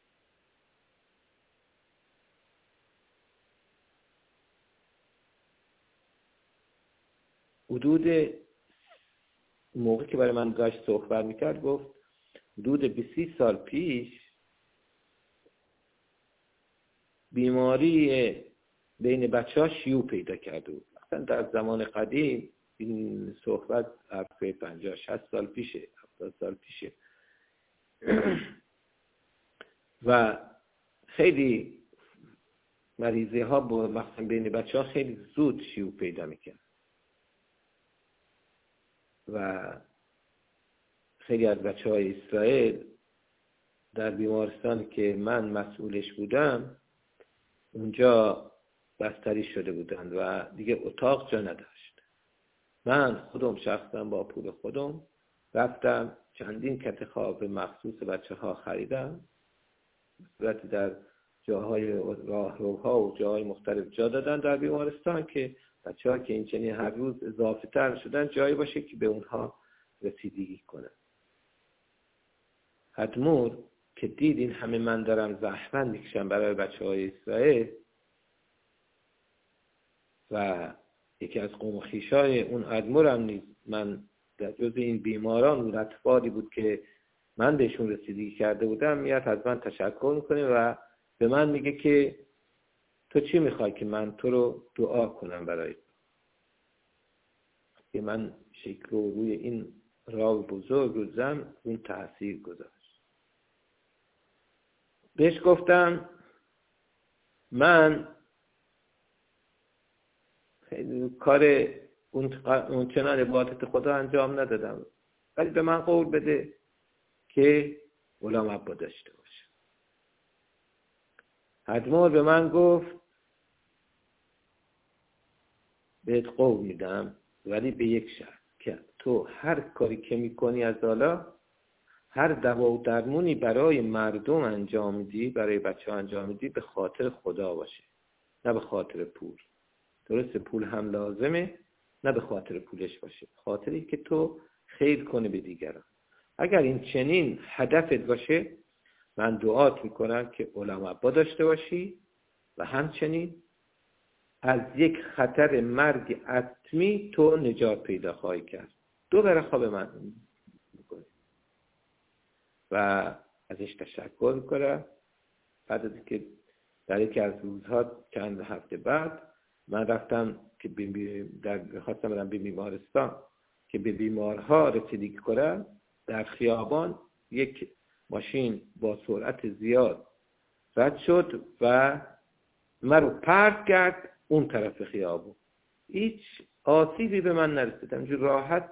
حدود موقعی که برای من داشت صحبت میکرد گفت حدود 20 سال پیش بیماری بین بچه‌ها شیوع پیدا کرده بود. مثلا در زمان قدیم این صحبت حرف 50-60 سال پیشه، 70 سال پیشه و خیلی مریضی ها مثلا بین بچه‌ها خیلی زود شیوع پیدا میکرد و خیلی از بچه‌های اسرائیل در بیمارستانی که من مسئولش بودم اونجا بستری شده بودند و دیگه اتاق جا نداشت. من خودم شخصا با پول خودم رفتم چندین کت خواب مخصوص بچه‌ها خریدم، صورتی در جاهای راهروها و جاهای مختلف جا دادن در بیمارستان که بچه‌ها که این چنین هر روز اضافه تر شدن جایی باشه که به اونها رسیدگی کنن. ادمور که دید این همه من دارم زحمت میکشم برای بچه‌های اسرائیل و یکی از قوم خویشای اون ادمورم نیز من در جز این بیماران و اطفالی بود که من بهشون رسیدگی کرده بودم، میاد از من تشکر میکنه و به من میگه که تو چی میخوای که من تو رو دعا کنم برای تو؟ که من شکل رو روی این راه بزرگ رو زم اون تأثیر گذاشت. بهش گفتم من کار اون چنان عبادت خدا انجام ندادم، ولی به من قول بده که علامحبا داشته باشه. ادمور به من گفت بهت قول میدم ولی به یک شرط، که تو هر کاری که میکنی از حالا، هر دوا و درمونی برای مردم انجام میدی، برای بچه ها انجام میدی، به خاطر خدا باشه، نه به خاطر پول. درسته پول هم لازمه، نه به خاطر پولش باشه، خاطری که تو خیر کنی به دیگران. اگر این چنین هدفت باشه من دعات میکنم که علامحبا داشته باشی و همچنین از یک خطر مرگ حتمی تو نجات پیدا خواهی کرد. دو برخواب من میکنی و ازش تشکر میکنم. بعد از که در یکی از روزها چند هفته بعد من رفتم که خواستم برم به بیمارستان که به بیمارها رسیدگی کنم. در خیابان یک ماشین با سرعت زیاد رد شد و من رو پرت کرد اون طرف خیابون. هیچ آسیبی به من نرسید، همینجور راحت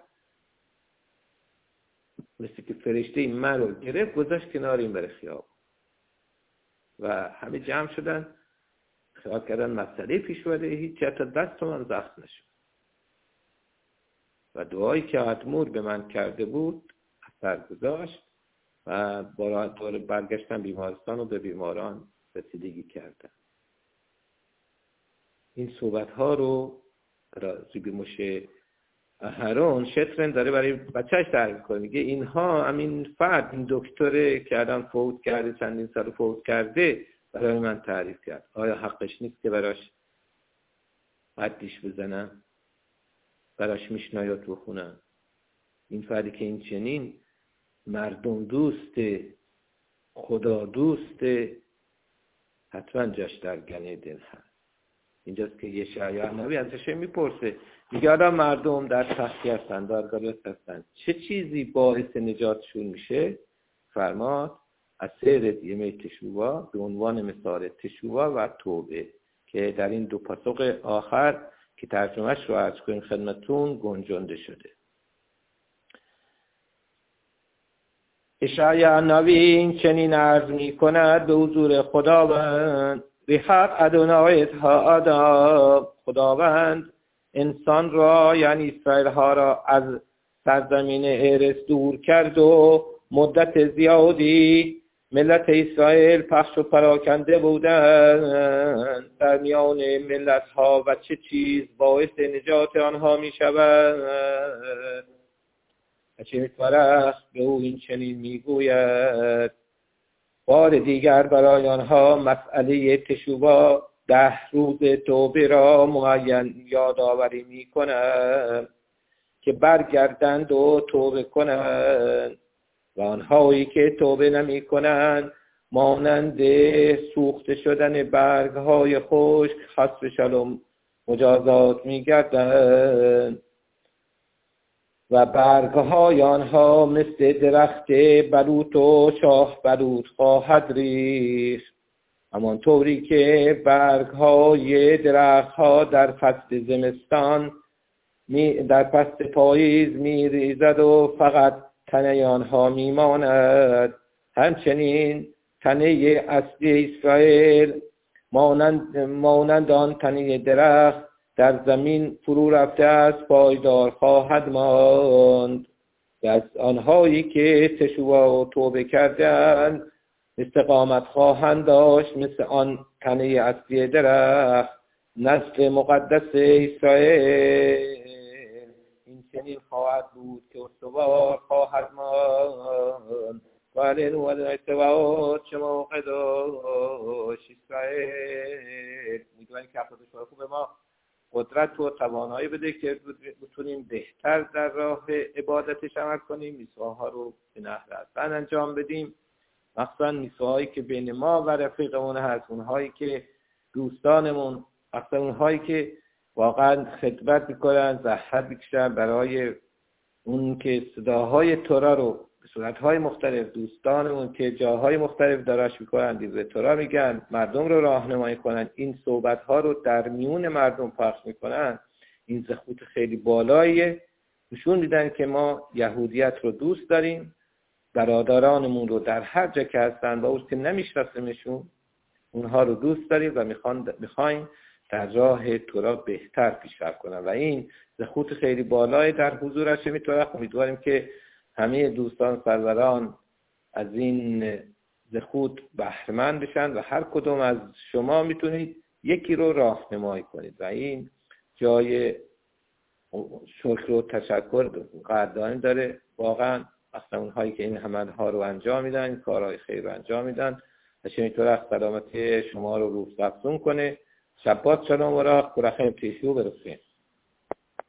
مثل که فرشته من رو گرفت گذاشت کنار این بره خیابون و همه جمع شدن خیال کردن مسئله پیش اومده، هیچ حتی دست من زخم نشد و دعایی که ادمور به من کرده بود اثر گذاشت و با برگشتن بیمارستان و به بیماران رسیدگی کردن. این صحبت ها رو رازی موشه اهرون شترن داره برای بچهش تعریف کنه. میگه اینها همین فرد، این دکتره که الان فوت کرده، چندین سال فوت کرده، برای من تعریف کرد. آیا حقش نیست که براش حدیش بزنم، براش میشنایات بخونم؟ این فردی که این چنین مردم دوست، خدا دوست، حتما جاش در گنیدن هست. اینجاست که یه شایعه نبی ازش میپرسه، میگه آدم مردم در تختی هستن، در گلوت هستن، چه چیزی باعث نجاتشون میشه؟ فرماد اثر دیمه تشوبا به عنوان مثال تشوبا و توبه، که در این دو پاسخ آخر که ترجمهش رو عرض کنیم خدمتون گنجانده شده. اشعیا نبی چنین عرض می کند به حضور خداوند: بحق ادونای ها آدم، خداوند انسان را یعنی اسرائیل ها را از سرزمین ارس دور کرد و مدت زیادی ملت اسرائیل پخش و پراکنده بودند در میان ملت ها و چه چیز باعث نجات آنها می شود. و چه می‌فرست به او این چنین میگوید: بار دیگر برای آنها مسئله تشوبا 10 روز توبه را معین یادآوری می‌کنم که برگردند و توبه کنند و آنهایی که توبه نمی‌کنند مانند سوخته شدن برگ‌های خشک حسب شلم مجازات می‌گردند و برگ‌های آنها مثل درخت بلوط و شاه بلوط خواهد ریخت، همانطوری که برگ‌های درخت‌ها در فصل زمستان در فصل پاییز می‌ریزد و فقط تنه آنها می‌ماند، همچنین تنه اصلی اسرائیل مانند آن تنه درخت در زمین فرو رفته است پایدار خواهد ماند. و از آنهایی که تشوع و توبه کردند استقامت خواهند داشت مثل آن تنه اصلی درخت، نسل مقدس اسرائیل این چنین خواهد بود که استوار خواهد ماند. ولی نوعد استوار شما قداش اسرائیل. میدونید که افتاد شما خوب ما قدرت و توانایی بده که بتونیم بهتر در راه عبادتش عمل کنیم، میثوق‌ها رو به نحو احسن انجام بدیم، مخصوصا میثوق‌هایی که بین ما و رفیقمون هست، اونهایی که دوستانمون، مخصوصا اونهایی که واقعا خدمت میکنن، زحمت میکشن برای اون که صداهای تورا رو به صورتهای مختلف، دوستانمون که جاهای مختلف داراش میکنن، دیو تورا میگن، مردم رو راهنمایی کنن، این صحبتها رو در میون مردم پخش میکنن، این زخوت خیلی بالاییه. نشون میدن که ما یهودیت رو دوست داریم، برادرانمون رو در هر جا که هستن با اون که نمیشناسیمشون اونها رو دوست داریم و میخوایم در راه تورا بهتر پیشرفت کنن و این زخوت خیلی بالای در حضورش میتونه. امیدواریم که همه دوستان سروران از این زخوت بهره‌مند بشن و هر کدوم از شما میتونید یکی رو راهنمایی کنید و این جای شکر و تشکر قدردانی داره واقعا اصلا اونهایی که این عملها رو انجام میدن، این کارهای خیر رو انجام میدن و چنینطور سلامتی شما رو روز افزون کنه. شبات شلom و راخ برخیم پیشو برسیم.